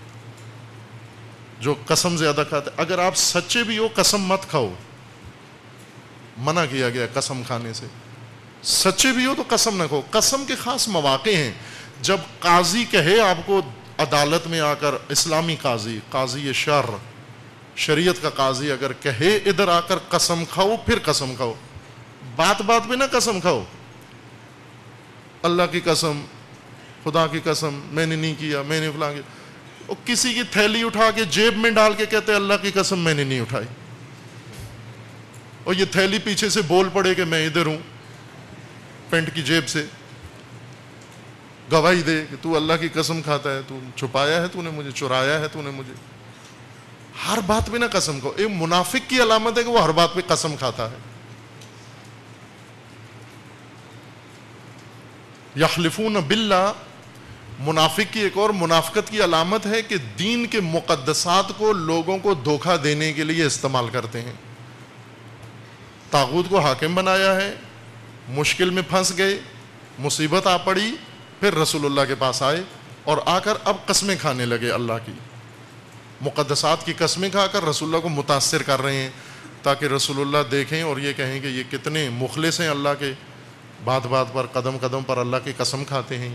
جو قسم زیادہ کھاتا ہے۔ اگر آپ سچے بھی ہو قسم مت کھاؤ، منع کیا گیا قسم کھانے سے۔ سچے بھی ہو تو قسم نہ کھاؤ۔ قسم کے خاص مواقع ہیں، جب قاضی کہے آپ کو عدالت میں آ کر، اسلامی قاضی شرع، شریعت کا قاضی اگر کہے ادھر آ کر قسم کھاؤ، پھر قسم کھاؤ، بات بات پہ نہ قسم کھاؤ۔ اللہ کی قسم، خدا کی قسم، میں نے نہیں کیا، میں نے فلاں کیا۔ اور کسی کی تھیلی اٹھا کے جیب میں ڈال کے کہتے اللہ کی قسم میں نے نہیں اٹھائی، اور یہ تھیلی پیچھے سے بول پڑے کہ میں ادھر ہوں، پینٹ کی جیب سے گواہی دے کہ تو اللہ کی قسم کھاتا ہے، تو چھپایا ہے، تو نے مجھے چرایا ہے، تو نے مجھے۔ ہر بات پہ نہ قسم کھاؤ۔ ایک منافق کی علامت ہے کہ وہ ہر بات پہ قسم کھاتا ہے۔ یحلفون باللہ، منافق کی ایک اور منافقت کی علامت ہے کہ دین کے مقدسات کو لوگوں کو دھوکہ دینے کے لیے استعمال کرتے ہیں۔ طاغوت کو حاکم بنایا ہے، مشکل میں پھنس گئے، مصیبت آ پڑی، پھر رسول اللہ کے پاس آئے اور آ کر اب قسمیں کھانے لگے، اللہ کی مقدسات کی قسمیں کھا کر رسول اللہ کو متاثر کر رہے ہیں، تاکہ رسول اللہ دیکھیں اور یہ کہیں کہ یہ کتنے مخلص ہیں اللہ کے، بات بات پر، قدم قدم پر اللہ کی قسم کھاتے ہیں۔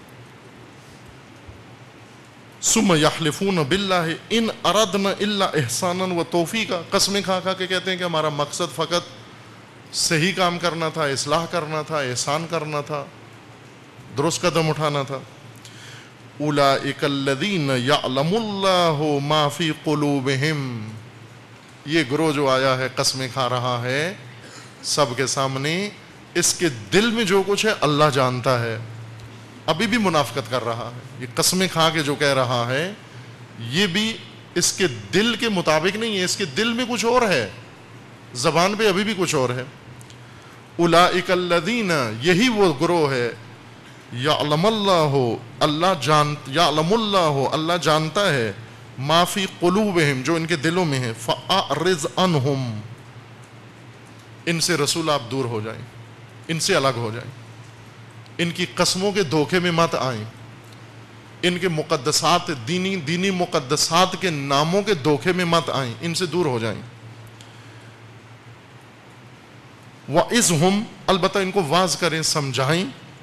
ثم یحلفون باللہ ان اردنا الا احسانا و توفیقا، قسمیں کھا کے کہتے ہیں کہ ہمارا مقصد فقط صحیح کام کرنا تھا، اصلاح کرنا تھا، احسان کرنا تھا، درست قدم اٹھانا تھا۔ اولئک الذین یعلم اللہ ما فی قلوبہم، یہ گروہ جو آیا ہے قسمیں کھا رہا ہے سب کے سامنے، اس کے دل میں جو کچھ ہے اللہ جانتا ہے۔ ابھی بھی منافقت کر رہا ہے، یہ قسمیں کھا کے جو کہہ رہا ہے یہ بھی اس کے دل کے مطابق نہیں ہے، اس کے دل میں کچھ اور ہے، زبان پہ ابھی بھی کچھ اور ہے۔ اولئک الذین، یہی وہ گروہ ہے، یعلم اللہ، یعلم اللہ، اللہ جانتا ہے، ما فی قلوبہم، جو ان کے دلوں میں ہے، فاعرض عنہم، ان سے رسول آپ دور ہو جائیں، ان سے الگ ہو جائیں، ان کی قسموں کے دھوکے میں مت آئیں، ان کے مقدسات، دینی مقدسات کے ناموں کے دھوکے میں مت آئیں، ان سے دور ہو جائیں۔ وَإِذْهُمْ البتہ ان کو واعظ کریں، سمجھائیں،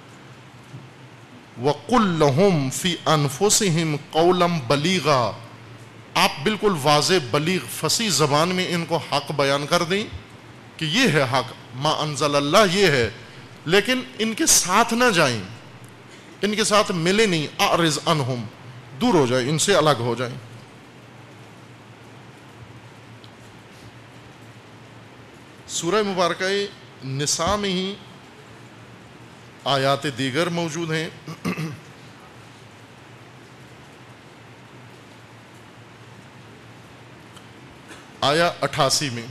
وَقُلْ لَهُمْ فِي أَنفُسِهِمْ قَوْلًا بَلِيغًا، آپ بالکل واضح بلیغ فصیح زبان میں ان کو حق بیان کر دیں کہ یہ ہے حق، ما انزل اللہ یہ ہے، لیکن ان کے ساتھ نہ جائیں، ان کے ساتھ ملے نہیں، اعرض عنہم، دور ہو جائیں، ان سے الگ ہو جائیں۔ سورہ مبارکہ نساء میں ہی آیات دیگر موجود ہیں۔ آیا 88 میں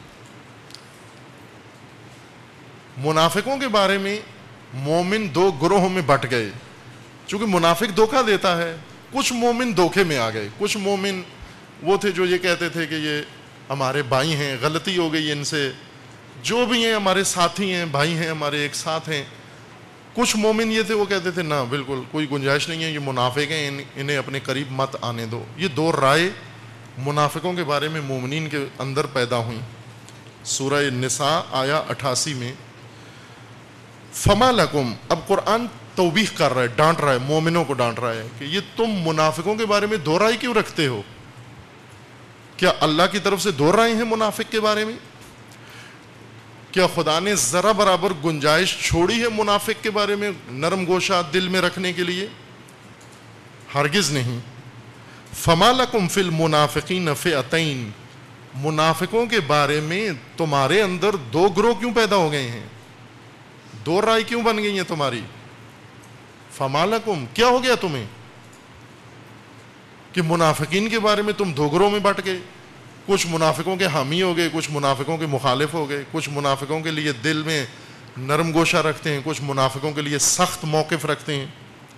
منافقوں کے بارے میں مومن دو گروہوں میں بٹ گئے، چونکہ منافق دھوکہ دیتا ہے، کچھ مومن دھوکے میں آ گئے، کچھ مومن وہ تھے جو یہ کہتے تھے کہ یہ ہمارے بھائی ہیں، غلطی ہو گئی ان سے، جو بھی ہیں ہمارے ساتھی ہیں، بھائی ہیں ہمارے، ایک ساتھ ہیں۔ کچھ مومن یہ تھے وہ کہتے تھے نہ، بالکل کوئی گنجائش نہیں ہے، یہ منافق ہیں، انہیں اپنے قریب مت آنے دو۔ یہ دو رائے منافقوں کے بارے میں مومنین کے اندر پیدا ہوئیں۔ سورہ نساء آیا 88 میں فما لکم، اب قرآن توبیخ کر رہا ہے، ڈانٹ رہا ہے، مومنوں کو ڈانٹ رہا ہے کہ یہ تم منافقوں کے بارے میں دو رائے کیوں رکھتے ہو؟ کیا اللہ کی طرف سے دو رائے ہیں منافق کے بارے میں؟ کیا خدا نے ذرا برابر گنجائش چھوڑی ہے منافق کے بارے میں نرم گوشہ دل میں رکھنے کے لیے؟ ہرگز نہیں۔ فما لکم فی المنافقین فئتین، منافقوں کے بارے میں تمہارے اندر دو گروہ کیوں پیدا ہو گئے ہیں، دو رائے کیوں بن گئی ہیں تمہاری؟ فما لکم، کیا ہو گیا تمہیں کہ منافقین کے بارے میں تم دو گروہ میں بٹ گئے؟ کچھ منافقوں کے حامی ہو گئے، کچھ منافقوں کے مخالف ہو گئے، کچھ منافقوں کے لیے دل میں نرم گوشہ رکھتے ہیں، کچھ منافقوں کے لیے سخت موقف رکھتے ہیں۔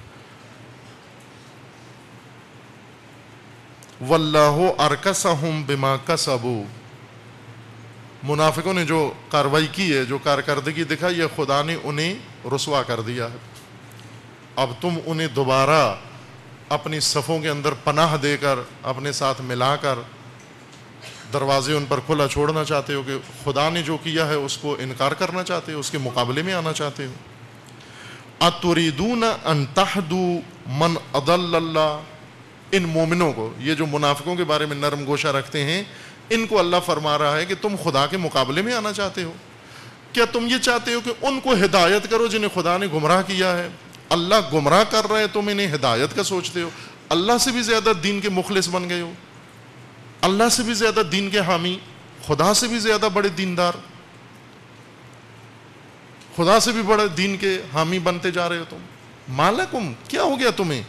واللہ ارکسہم بما کسبوا، منافقوں نے جو کاروائی کی ہے، جو کارکردگی دکھائی، یہ خدا نے انہیں رسوا کر دیا ہے۔ اب تم انہیں دوبارہ اپنی صفوں کے اندر پناہ دے کر، اپنے ساتھ ملا کر دروازے ان پر کھلا چھوڑنا چاہتے ہو کہ خدا نے جو کیا ہے اس کو انکار کرنا چاہتے ہو، اس کے مقابلے میں آنا چاہتے ہو۔ اتریدون ان تہدوا من اضل اللہ، ان مومنوں کو، یہ جو منافقوں کے بارے میں نرم گوشہ رکھتے ہیں، ان کو اللہ فرما رہا ہے کہ تم خدا کے مقابلے میں آنا چاہتے ہو؟ کیا تم یہ چاہتے ہو کہ ان کو ہدایت کرو جنہیں خدا نے گمراہ کیا ہے؟ اللہ گمراہ کر رہا ہے، تم انہیں ہدایت کا سوچتے ہو؟ اللہ سے بھی زیادہ دین کے مخلص بن گئے ہو، اللہ سے بھی زیادہ دین کے حامی، خدا سے بھی زیادہ بڑے دیندار، خدا سے بھی بڑے دین کے حامی بنتے جا رہے ہو تم۔ مالکم، کیا ہو گیا تمہیں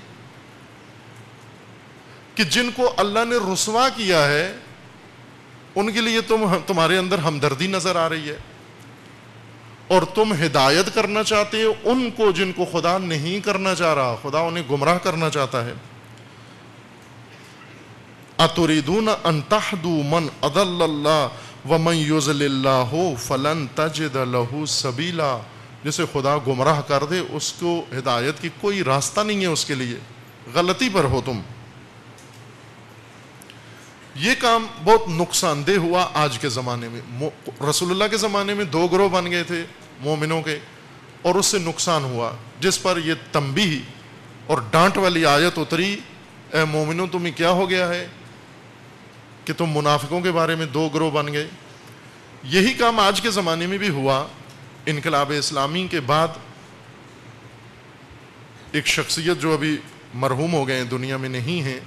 کہ جن کو اللہ نے رسوا کیا ہے ان کے لیے تمہارے اندر ہمدردی نظر آ رہی ہے، اور تم ہدایت کرنا چاہتے ہو ان کو جن کو خدا نہیں کرنا چاہ رہا، خدا انہیں گمراہ کرنا چاہتا ہے۔ اتریدون ان تہدوا من اضل اللہ ومن یضلل اللہ فلن تجد له سبیلا، جسے خدا گمراہ کر دے اس کو ہدایت کی کوئی راستہ نہیں ہے اس کے لیے، غلطی پر ہو تم۔ یہ کام بہت نقصان دہ ہوا آج کے زمانے میں۔ رسول اللہ کے زمانے میں دو گروہ بن گئے تھے مومنوں کے، اور اس سے نقصان ہوا، جس پر یہ تنبیہ اور ڈانٹ والی آیت اتری، اے مومنوں تمہیں کیا ہو گیا ہے کہ تم منافقوں کے بارے میں دو گروہ بن گئے۔ یہی کام آج کے زمانے میں بھی ہوا۔ انقلاب اسلامی کے بعد ایک شخصیت جو ابھی مرحوم ہو گئے ہیں، دنیا میں نہیں ہیں،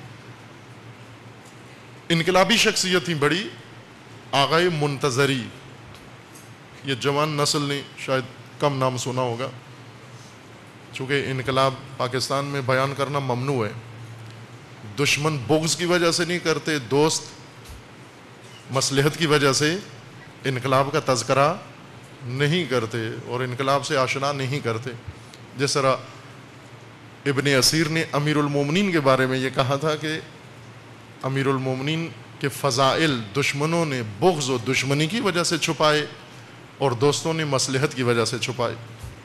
انقلابی شخصیت تھی بڑی، آغائے منتظری۔ یہ جوان نسل نے شاید کم نام سنا ہوگا، چونکہ انقلاب پاکستان میں بیان کرنا ممنوع ہے۔ دشمن بغض کی وجہ سے نہیں کرتے، دوست مصلحت کی وجہ سے انقلاب کا تذکرہ نہیں کرتے اور انقلاب سے آشنا نہیں کرتے۔ جس طرح ابن اسیر نے امیر المومنین کے بارے میں یہ کہا تھا کہ امیر المومنین کے فضائل دشمنوں نے بغض و دشمنی کی وجہ سے چھپائے اور دوستوں نے مصلحت کی وجہ سے چھپائے،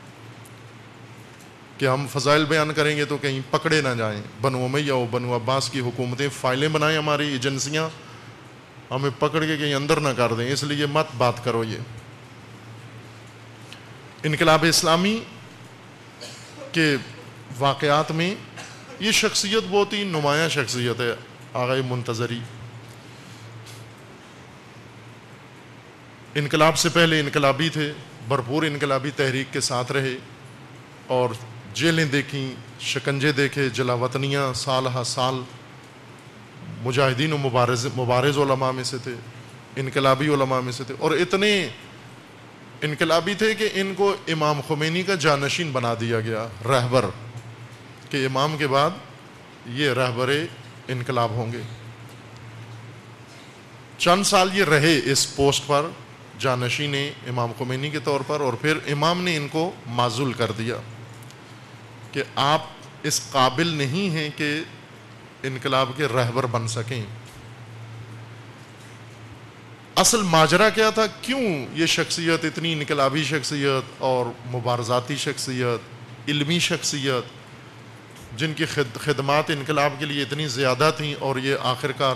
کہ ہم فضائل بیان کریں گے تو کہیں پکڑے نہ جائیں، بنو امیہ و بنو عباس کی حکومتیں فائلیں بنائیں، ہماری ایجنسیاں ہمیں پکڑ کے کہیں اندر نہ کر دیں، اس لیے مت بات کرو۔ یہ انقلاب اسلامی کے واقعات میں یہ شخصیت بہت ہی نمایاں شخصیت ہے، آغا منتظری۔ انقلاب سے پہلے انقلابی تھے، بھرپور انقلابی تحریک کے ساتھ رہے اور جیلیں دیکھیں، شکنجے دیکھے، جلا وطنیاں سال ہا سال، مجاہدین و مبارز علماء میں سے تھے، انقلابی علماء میں سے تھے، اور اتنے انقلابی تھے کہ ان کو امام خمینی کا جانشین بنا دیا گیا، رہبر، کہ امام کے بعد یہ رہبر انقلاب ہوں گے۔ چند سال یہ رہے اس پوسٹ پر، جانشین امام خمینی کے طور پر، اور پھر امام نے ان کو معزول کر دیا کہ آپ اس قابل نہیں ہیں کہ انقلاب کے رہبر بن سکیں۔ اصل ماجرا کیا تھا؟ کیوں یہ شخصیت، اتنی انقلابی شخصیت اور مبارزاتی شخصیت، علمی شخصیت، جن کی خدمات انقلاب کے لیے اتنی زیادہ تھیں، اور یہ آخرکار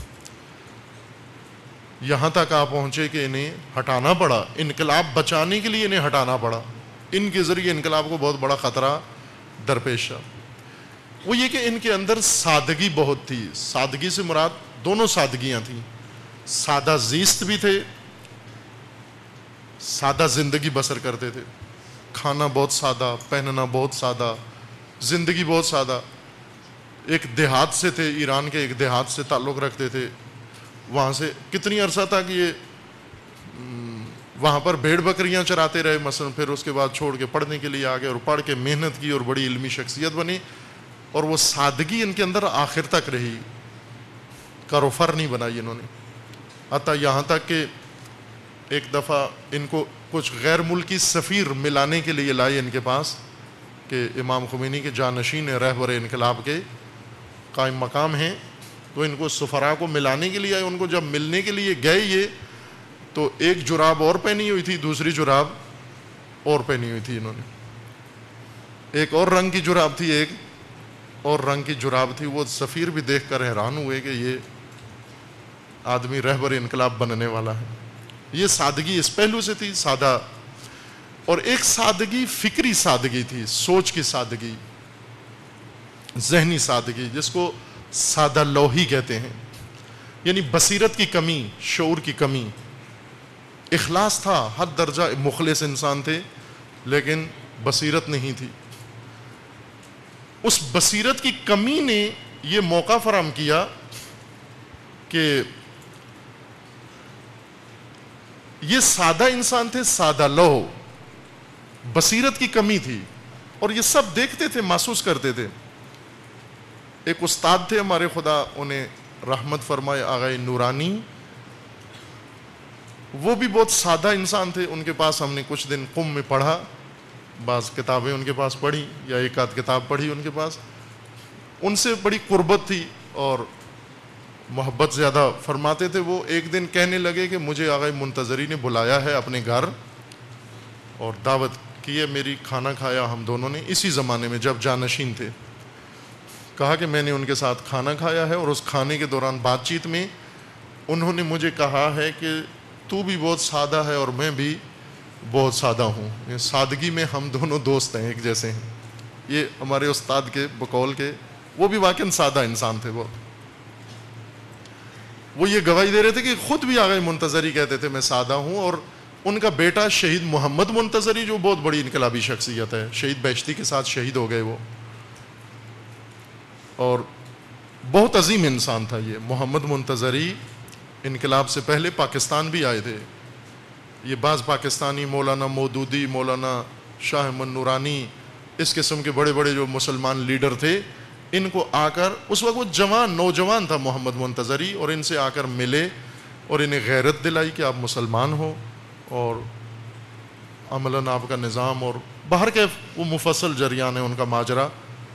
یہاں تک آ پہنچے کہ انہیں ہٹانا پڑا، انقلاب بچانے کے لیے انہیں ہٹانا پڑا، ان کے ذریعے انقلاب کو بہت بڑا خطرہ درپیش ہے۔ وہ یہ کہ ان کے اندر سادگی بہت تھی۔ سادگی سے مراد دونوں سادگیاں تھیں، سادہ زیست بھی تھے، سادہ زندگی بسر کرتے تھے، کھانا بہت سادہ، پہننا بہت سادہ، زندگی بہت سادہ۔ ایک دیہات سے تھے، ایران کے ایک دیہات سے تعلق رکھتے تھے، وہاں سے کتنی عرصہ تک یہ وہاں پر بھیڑ بکریاں چراتے رہے مثلا، پھر اس کے بعد چھوڑ کے پڑھنے کے لیے آ گئے اور پڑھ کے محنت کی اور بڑی علمی شخصیت بنی، اور وہ سادگی ان کے اندر آخر تک رہی، کروفر نہیں بنائی انہوں نے، حتیٰ یہاں تک کہ ایک دفعہ ان کو کچھ غیر ملکی سفیر ملانے کے لیے لائے ان کے پاس کہ امام خمینی کے جانشین رہبر انقلاب کے قائم مقام ہیں، تو ان کو سفراء کو ملانے کے لیے آئے۔ ان کو جب ملنے کے لیے گئے یہ، تو ایک جراب اور پہنی ہوئی تھی، دوسری جراب اور پہنی ہوئی تھی انہوں نے، ایک اور رنگ کی جراب تھی، ایک اور رنگ کی جراب تھی۔ وہ سفیر بھی دیکھ کر حیران ہوئے کہ یہ آدمی رہبر انقلاب بننے والا ہے۔ یہ سادگی اس پہلو سے تھی، سادہ، اور ایک سادگی فکری سادگی تھی، سوچ کی سادگی، ذہنی سادگی، جس کو سادہ لوحی کہتے ہیں، یعنی بصیرت کی کمی، شعور کی کمی۔ اخلاص تھا، حد درجہ مخلص انسان تھے، لیکن بصیرت نہیں تھی۔ اس بصیرت کی کمی نے یہ موقع فراہم کیا کہ یہ سادہ انسان تھے، سادہ لوح، بصیرت کی کمی تھی، اور یہ سب دیکھتے تھے، محسوس کرتے تھے۔ ایک استاد تھے ہمارے، خدا انہیں رحمت فرمائے، آغا نورانی، وہ بھی بہت سادہ انسان تھے۔ ان کے پاس ہم نے کچھ دن قم میں پڑھا، بعض کتابیں ان کے پاس پڑھی، یا ایک آدھ کتاب پڑھی ان کے پاس۔ ان سے بڑی قربت تھی اور محبت زیادہ فرماتے تھے۔ وہ ایک دن کہنے لگے کہ مجھے آغا منتظری نے بلایا ہے اپنے گھر اور دعوت کی ہے میری، کھانا کھایا ہم دونوں نے، اسی زمانے میں جب جانشین تھے۔ کہا کہ میں نے ان کے ساتھ کھانا کھایا ہے، اور اس کھانے کے دوران بات چیت میں انہوں نے مجھے کہا ہے کہ تو بھی بہت سادہ ہے اور میں بھی بہت سادہ ہوں، یہ سادگی میں ہم دونوں دوست ہیں، ایک جیسے ہیں۔ یہ ہمارے استاد کے بقول کے، وہ بھی واقعاً سادہ انسان تھے۔ وہ یہ گواہی دے رہے تھے کہ خود بھی آغا منتظری کہتے تھے میں سادہ ہوں، اور ان کا بیٹا شہید محمد منتظری جو بہت بڑی انقلابی شخصیت ہے، شہید بہشتی کے ساتھ شہید ہو گئے وہ، اور بہت عظیم انسان تھا یہ محمد منتظری۔ انقلاب سے پہلے پاکستان بھی آئے تھے۔ یہ بعض پاکستانی مولانا مودودی، مولانا شاہ من نورانی، اس قسم کے بڑے بڑے جو مسلمان لیڈر تھے، ان کو آ کر، اس وقت وہ نوجوان تھا محمد منتظری، اور ان سے آ کر ملے اور انہیں غیرت دلائی کہ آپ مسلمان ہو، اور عملاً آپ کا نظام، اور باہر کے وہ مفصل جریان ہے ان کا ماجرا۔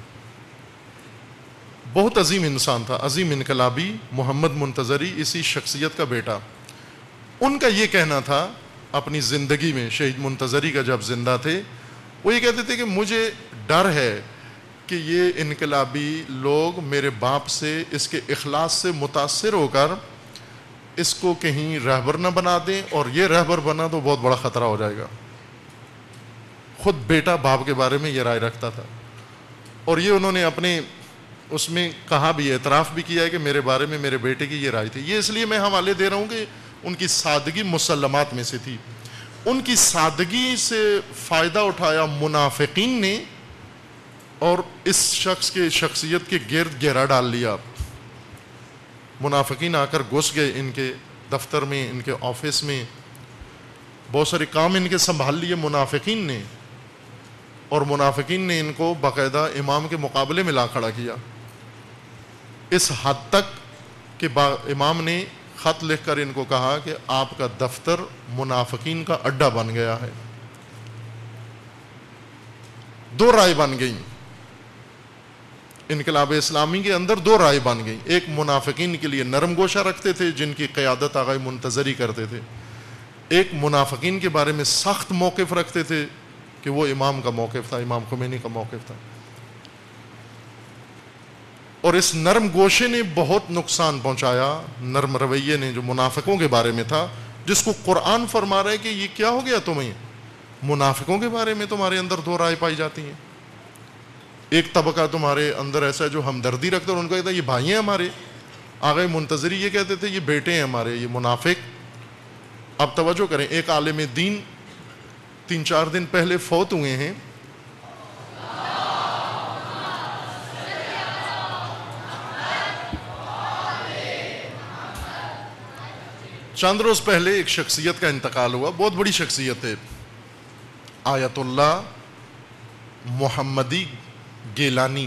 بہت عظیم انسان تھا، عظیم انقلابی محمد منتظری، اسی شخصیت کا بیٹا۔ ان کا یہ کہنا تھا اپنی زندگی میں، شہید منتظری کا جب زندہ تھے، وہ یہ کہتے تھے کہ مجھے ڈر ہے کہ یہ انقلابی لوگ میرے باپ سے، اس کے اخلاص سے متاثر ہو کر اس کو کہیں رہبر نہ بنا دیں، اور یہ رہبر بنا تو بہت بڑا خطرہ ہو جائے گا۔ خود بیٹا باپ کے بارے میں یہ رائے رکھتا تھا، اور یہ انہوں نے اپنے اس میں کہا بھی، اعتراف بھی کیا ہے کہ میرے بارے میں میرے بیٹے کی یہ رائے تھی۔ یہ اس لیے میں حوالے دے رہا ہوں کہ ان کی سادگی مسلمات میں سے تھی۔ ان کی سادگی سے فائدہ اٹھایا منافقین نے، اور اس شخص کے شخصیت کے گرد گھیرا ڈال لیا۔ منافقین آ کر گھس گئے ان کے دفتر میں، ان کے آفس میں، بہت سارے کام ان کے سنبھال لیے منافقین نے، اور منافقین نے ان کو باقاعدہ امام کے مقابلے میں لا کھڑا کیا، اس حد تک کہ امام نے خط لکھ کر ان کو کہا کہ آپ کا دفتر منافقین کا اڈا بن گیا ہے۔ دو رائے بن گئیں انقلاب اسلامی کے اندر، دو رائے بن گئیں۔ ایک منافقین کے لیے نرم گوشہ رکھتے تھے جن کی قیادت آغا منتظری کرتے تھے، ایک منافقین کے بارے میں سخت موقف رکھتے تھے کہ وہ امام کا موقف تھا، امام خمینی کا موقف تھا۔ اور اس نرم گوشے نے بہت نقصان پہنچایا، نرم رویے نے جو منافقوں کے بارے میں تھا، جس کو قرآن فرما رہا ہے کہ یہ کیا ہو گیا تمہیں، منافقوں کے بارے میں تمہارے اندر دو رائے پائی جاتی ہیں۔ ایک طبقہ تمہارے اندر ایسا ہے جو ہمدردی رکھتا ہے اور ان کو کہتا ہے یہ بھائی ہیں ہمارے، آغا منتظری یہ کہتے تھے یہ بیٹے ہیں ہمارے، یہ منافق۔ اب توجہ کریں، ایک عالم دین 3-4 دن پہلے فوت ہوئے ہیں، چند روز پہلے ایک شخصیت کا انتقال ہوا، بہت بڑی شخصیت ہے، آیت اللہ محمدی گیلانی۔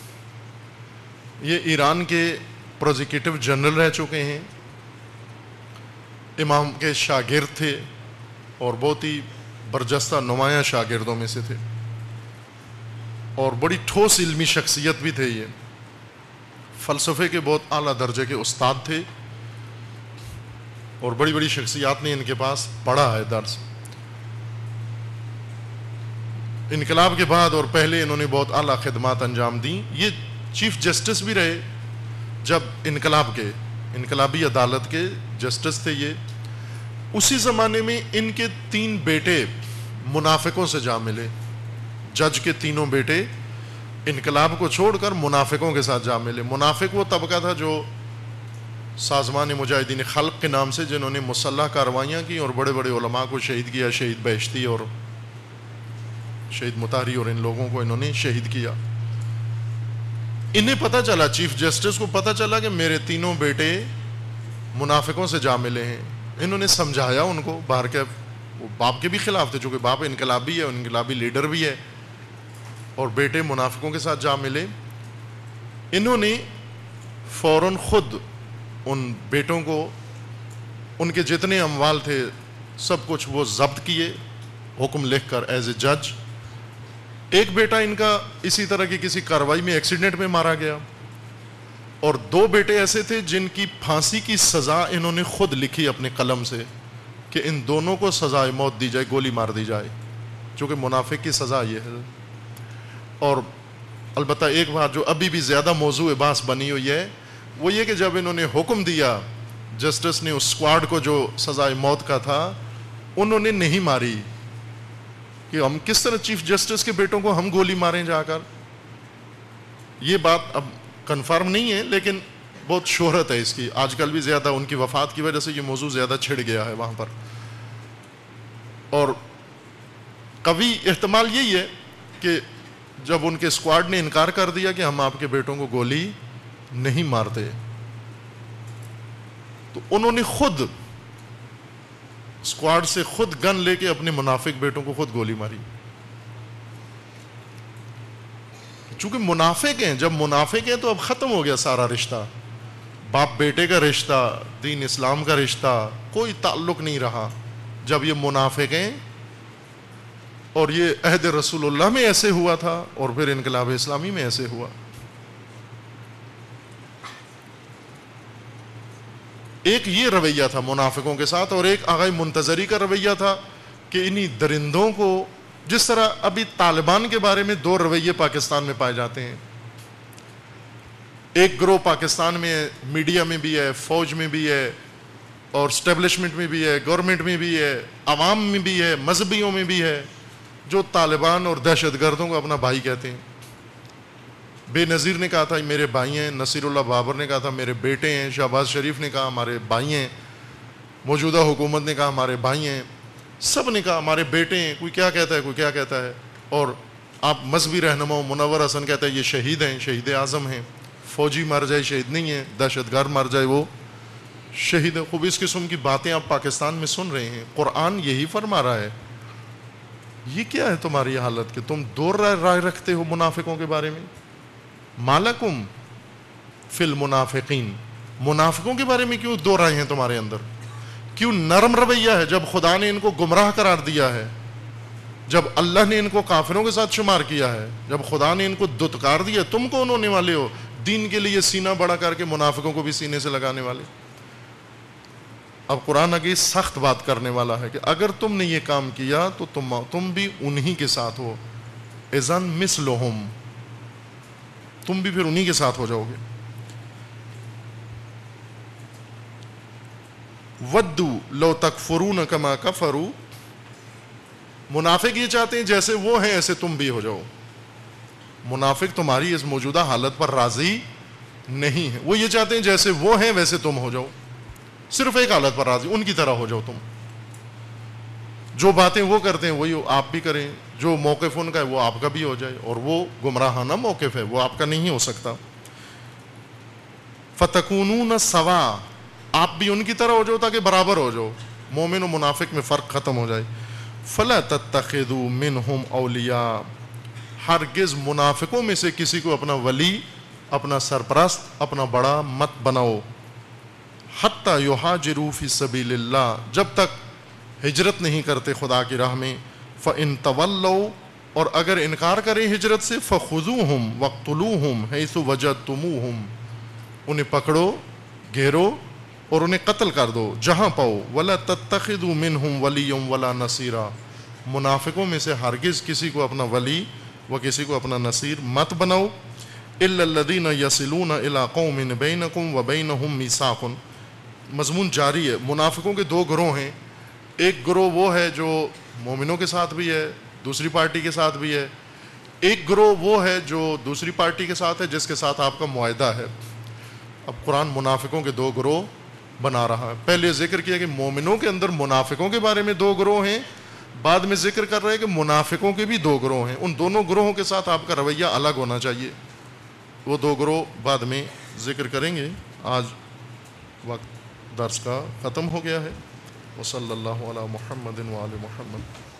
یہ ایران کے پروزیکیٹو جنرل رہ چکے ہیں، امام کے شاگرد تھے اور بہت ہی برجستہ نمایاں شاگردوں میں سے تھے، اور بڑی ٹھوس علمی شخصیت بھی تھے۔ یہ فلسفے کے بہت اعلیٰ درجے کے استاد تھے، اور بڑی بڑی شخصیات نے ان کے پاس پڑھا ہے درس۔ انقلاب کے بعد اور پہلے انہوں نے بہت اعلیٰ خدمات انجام دیں۔ یہ چیف جسٹس بھی رہے جب انقلابی عدالت کے جسٹس تھے یہ۔ اسی زمانے میں ان کے 3 بیٹے منافقوں سے جا ملے، جج کے تینوں بیٹے انقلاب کو چھوڑ کر منافقوں کے ساتھ جا ملے۔ منافق وہ طبقہ تھا جو سازمان مجاہدین خلق کے نام سے، جنہوں نے مسلح کاروائیاں کی اور بڑے بڑے علماء کو شہید کیا، شہید بہشتی اور شہید مطہری اور ان لوگوں کو انہوں نے شہید کیا۔ انہیں پتہ چلا، چیف جسٹس کو پتہ چلا کہ میرے تینوں بیٹے منافقوں سے جا ملے ہیں۔ انہوں نے سمجھایا ان کو، باہر کے وہ باپ کے بھی خلاف تھے چونکہ باپ انقلابی ہے، انقلابی لیڈر بھی ہے، اور بیٹے منافقوں کے ساتھ جا ملے۔ انہوں نے فوراً خود ان بیٹوں کو، ان کے جتنے اموال تھے سب کچھ وہ ضبط کیے، حکم لکھ کر ایز اے جج۔ ایک بیٹا ان کا اسی طرح کی کسی کارروائی میں ایکسیڈنٹ میں مارا گیا، اور 2 بیٹے ایسے تھے جن کی پھانسی کی سزا انہوں نے خود لکھی اپنے قلم سے کہ ان دونوں کو سزائے موت دی جائے، گولی مار دی جائے، چونکہ منافق کی سزا یہ ہے۔ اور البتہ ایک بات جو ابھی بھی زیادہ موضوع بحث بنی ہوئی ہے وہ یہ کہ جب انہوں نے حکم دیا جسٹس نے اس سکواڈ کو جو سزائے موت کا تھا، انہوں نے نہیں ماری، کہ ہم کس طرح چیف جسٹس کے بیٹوں کو ہم گولی ماریں جا کر۔ یہ بات اب کنفرم نہیں ہے لیکن بہت شہرت ہے اس کی، آج کل بھی زیادہ ان کی وفات کی وجہ سے یہ موضوع زیادہ چھڑ گیا ہے وہاں پر۔ اور قوی احتمال یہی ہے کہ جب ان کے سکواڈ نے انکار کر دیا کہ ہم آپ کے بیٹوں کو گولی نہیں مارتے، تو انہوں نے خود سکواڈ سے خود گن لے کے اپنے منافق بیٹوں کو خود گولی ماری۔ چونکہ منافق ہیں، جب منافق ہیں تو اب ختم ہو گیا سارا رشتہ، باپ بیٹے کا رشتہ، دین اسلام کا رشتہ، کوئی تعلق نہیں رہا۔ جب یہ منافق ہیں، اور یہ عہد رسول اللہ میں ایسے ہوا تھا اور پھر انقلاب اسلامی میں ایسے ہوا۔ ایک یہ رویہ تھا منافقوں کے ساتھ، اور ایک آغا منتظری کا رویہ تھا کہ انہی درندوں کو، جس طرح ابھی طالبان کے بارے میں 2 رویے پاکستان میں پائے جاتے ہیں۔ ایک گروہ پاکستان میں ہے، میڈیا میں بھی ہے، فوج میں بھی ہے، اور اسٹیبلشمنٹ میں بھی ہے، گورنمنٹ میں بھی ہے، عوام میں بھی ہے، مذہبیوں میں بھی ہے، جو طالبان اور دہشت گردوں کو اپنا بھائی کہتے ہیں. بے نظیر نے کہا تھا میرے بھائی ہیں, نصیر اللہ بابر نے کہا تھا میرے بیٹے ہیں, شہباز شریف نے کہا ہمارے بھائی ہیں, موجودہ حکومت نے کہا ہمارے بھائی ہیں, سب نے کہا ہمارے بیٹے ہیں. کوئی کیا کہتا ہے, کوئی کیا کہتا ہے. اور آپ مذہبی رہنما منور حسن کہتا ہے یہ شہید ہیں, شہید اعظم ہیں. فوجی مر جائے شہید نہیں ہے, دہشت گرد مر جائے وہ شہید ہے. خوب اس قسم کی باتیں آپ پاکستان میں سن رہے ہیں. قرآن یہی فرما رہا ہے. یہ کیا ہے تمہاری حالت کہ تم دو رائے رکھتے ہو منافقوں کے بارے میں؟ مالکم فی المنافقین, منافقوں کے بارے میں کیوں دو رائے ہیں تمہارے اندر؟ کیوں نرم رویہ ہے جب خدا نے ان کو گمراہ قرار دیا ہے, جب اللہ نے ان کو کافروں کے ساتھ شمار کیا ہے, جب خدا نے ان کو دتکار دیا, تم کون ہونے والے ہو دین کے لیے سینہ بڑا کر کے منافقوں کو بھی سینے سے لگانے والے؟ اب قرآن آگے سخت بات کرنے والا ہے کہ اگر تم نے یہ کام کیا تو تم بھی انہی کے ساتھ ہو. اذن مثلہم, تم بھی پھر انہی کے ساتھ ہو جاؤ گے. ودو لو تکفرون کما کفروا, منافق یہ چاہتے ہیں جیسے وہ ہیں ایسے تم بھی ہو جاؤ. منافق تمہاری اس موجودہ حالت پر راضی نہیں ہے, وہ یہ چاہتے ہیں جیسے وہ ہیں ویسے تم ہو جاؤ. صرف ایک حالت پر راضی, ان کی طرح ہو جاؤ تم. جو باتیں وہ کرتے ہیں وہی آپ بھی کریں, جو موقف ان کا ہے وہ آپ کا بھی ہو جائے, اور وہ گمراہانہ موقف ہے وہ آپ کا نہیں ہو سکتا. فتکونون سوا, آپ بھی ان کی طرح ہو جاؤ تاکہ برابر ہو جاؤ, مومن و منافق میں فرق ختم ہو جائے. فلا تتخذوا منہم اولیاء, ہرگز منافقوں میں سے کسی کو اپنا ولی, اپنا سرپرست, اپنا بڑا مت بناؤ. حتی یہاجروا فی سبیل اللہ, جب تک ہجرت نہیں کرتے خدا کی راہ میں. فإن تولوا, اور اگر انکار کریں ہجرت سے, فخذوہم واقتلوہم حیث وجدتموہم, انہیں پکڑو, گھیرو اور انہیں قتل کر دو جہاں پاؤ. ولا تتخذوا منہم ولیا ولا نصیرا, منافقوں میں سے ہرگز کسی کو اپنا ولی و کسی کو اپنا نصیر مت بناؤ. الا الذین یصلون الی قوم بینکم وبینہم میثاق, مضمون جاری ہے. منافقوں کے دو گروہ ہیں. ایک گروہ وہ ہے جو مومنوں کے ساتھ بھی ہے, دوسری پارٹی کے ساتھ بھی ہے. ایک گروہ وہ ہے جو دوسری پارٹی کے ساتھ ہے جس کے ساتھ آپ کا معاہدہ ہے. اب قرآن منافقوں کے دو گروہ بنا رہا ہے. پہلے ذکر کیا کہ مومنوں کے اندر منافقوں کے بارے میں دو گروہ ہیں, بعد میں ذکر کر رہے ہیں کہ منافقوں کے بھی دو گروہ ہیں. ان دونوں گروہوں کے ساتھ آپ کا رویہ الگ ہونا چاہیے. وہ دو گروہ بعد میں ذکر کریں گے. آج وقت درس کا ختم ہو گیا ہے. وصلی اللہ علی محمد وآل محمد.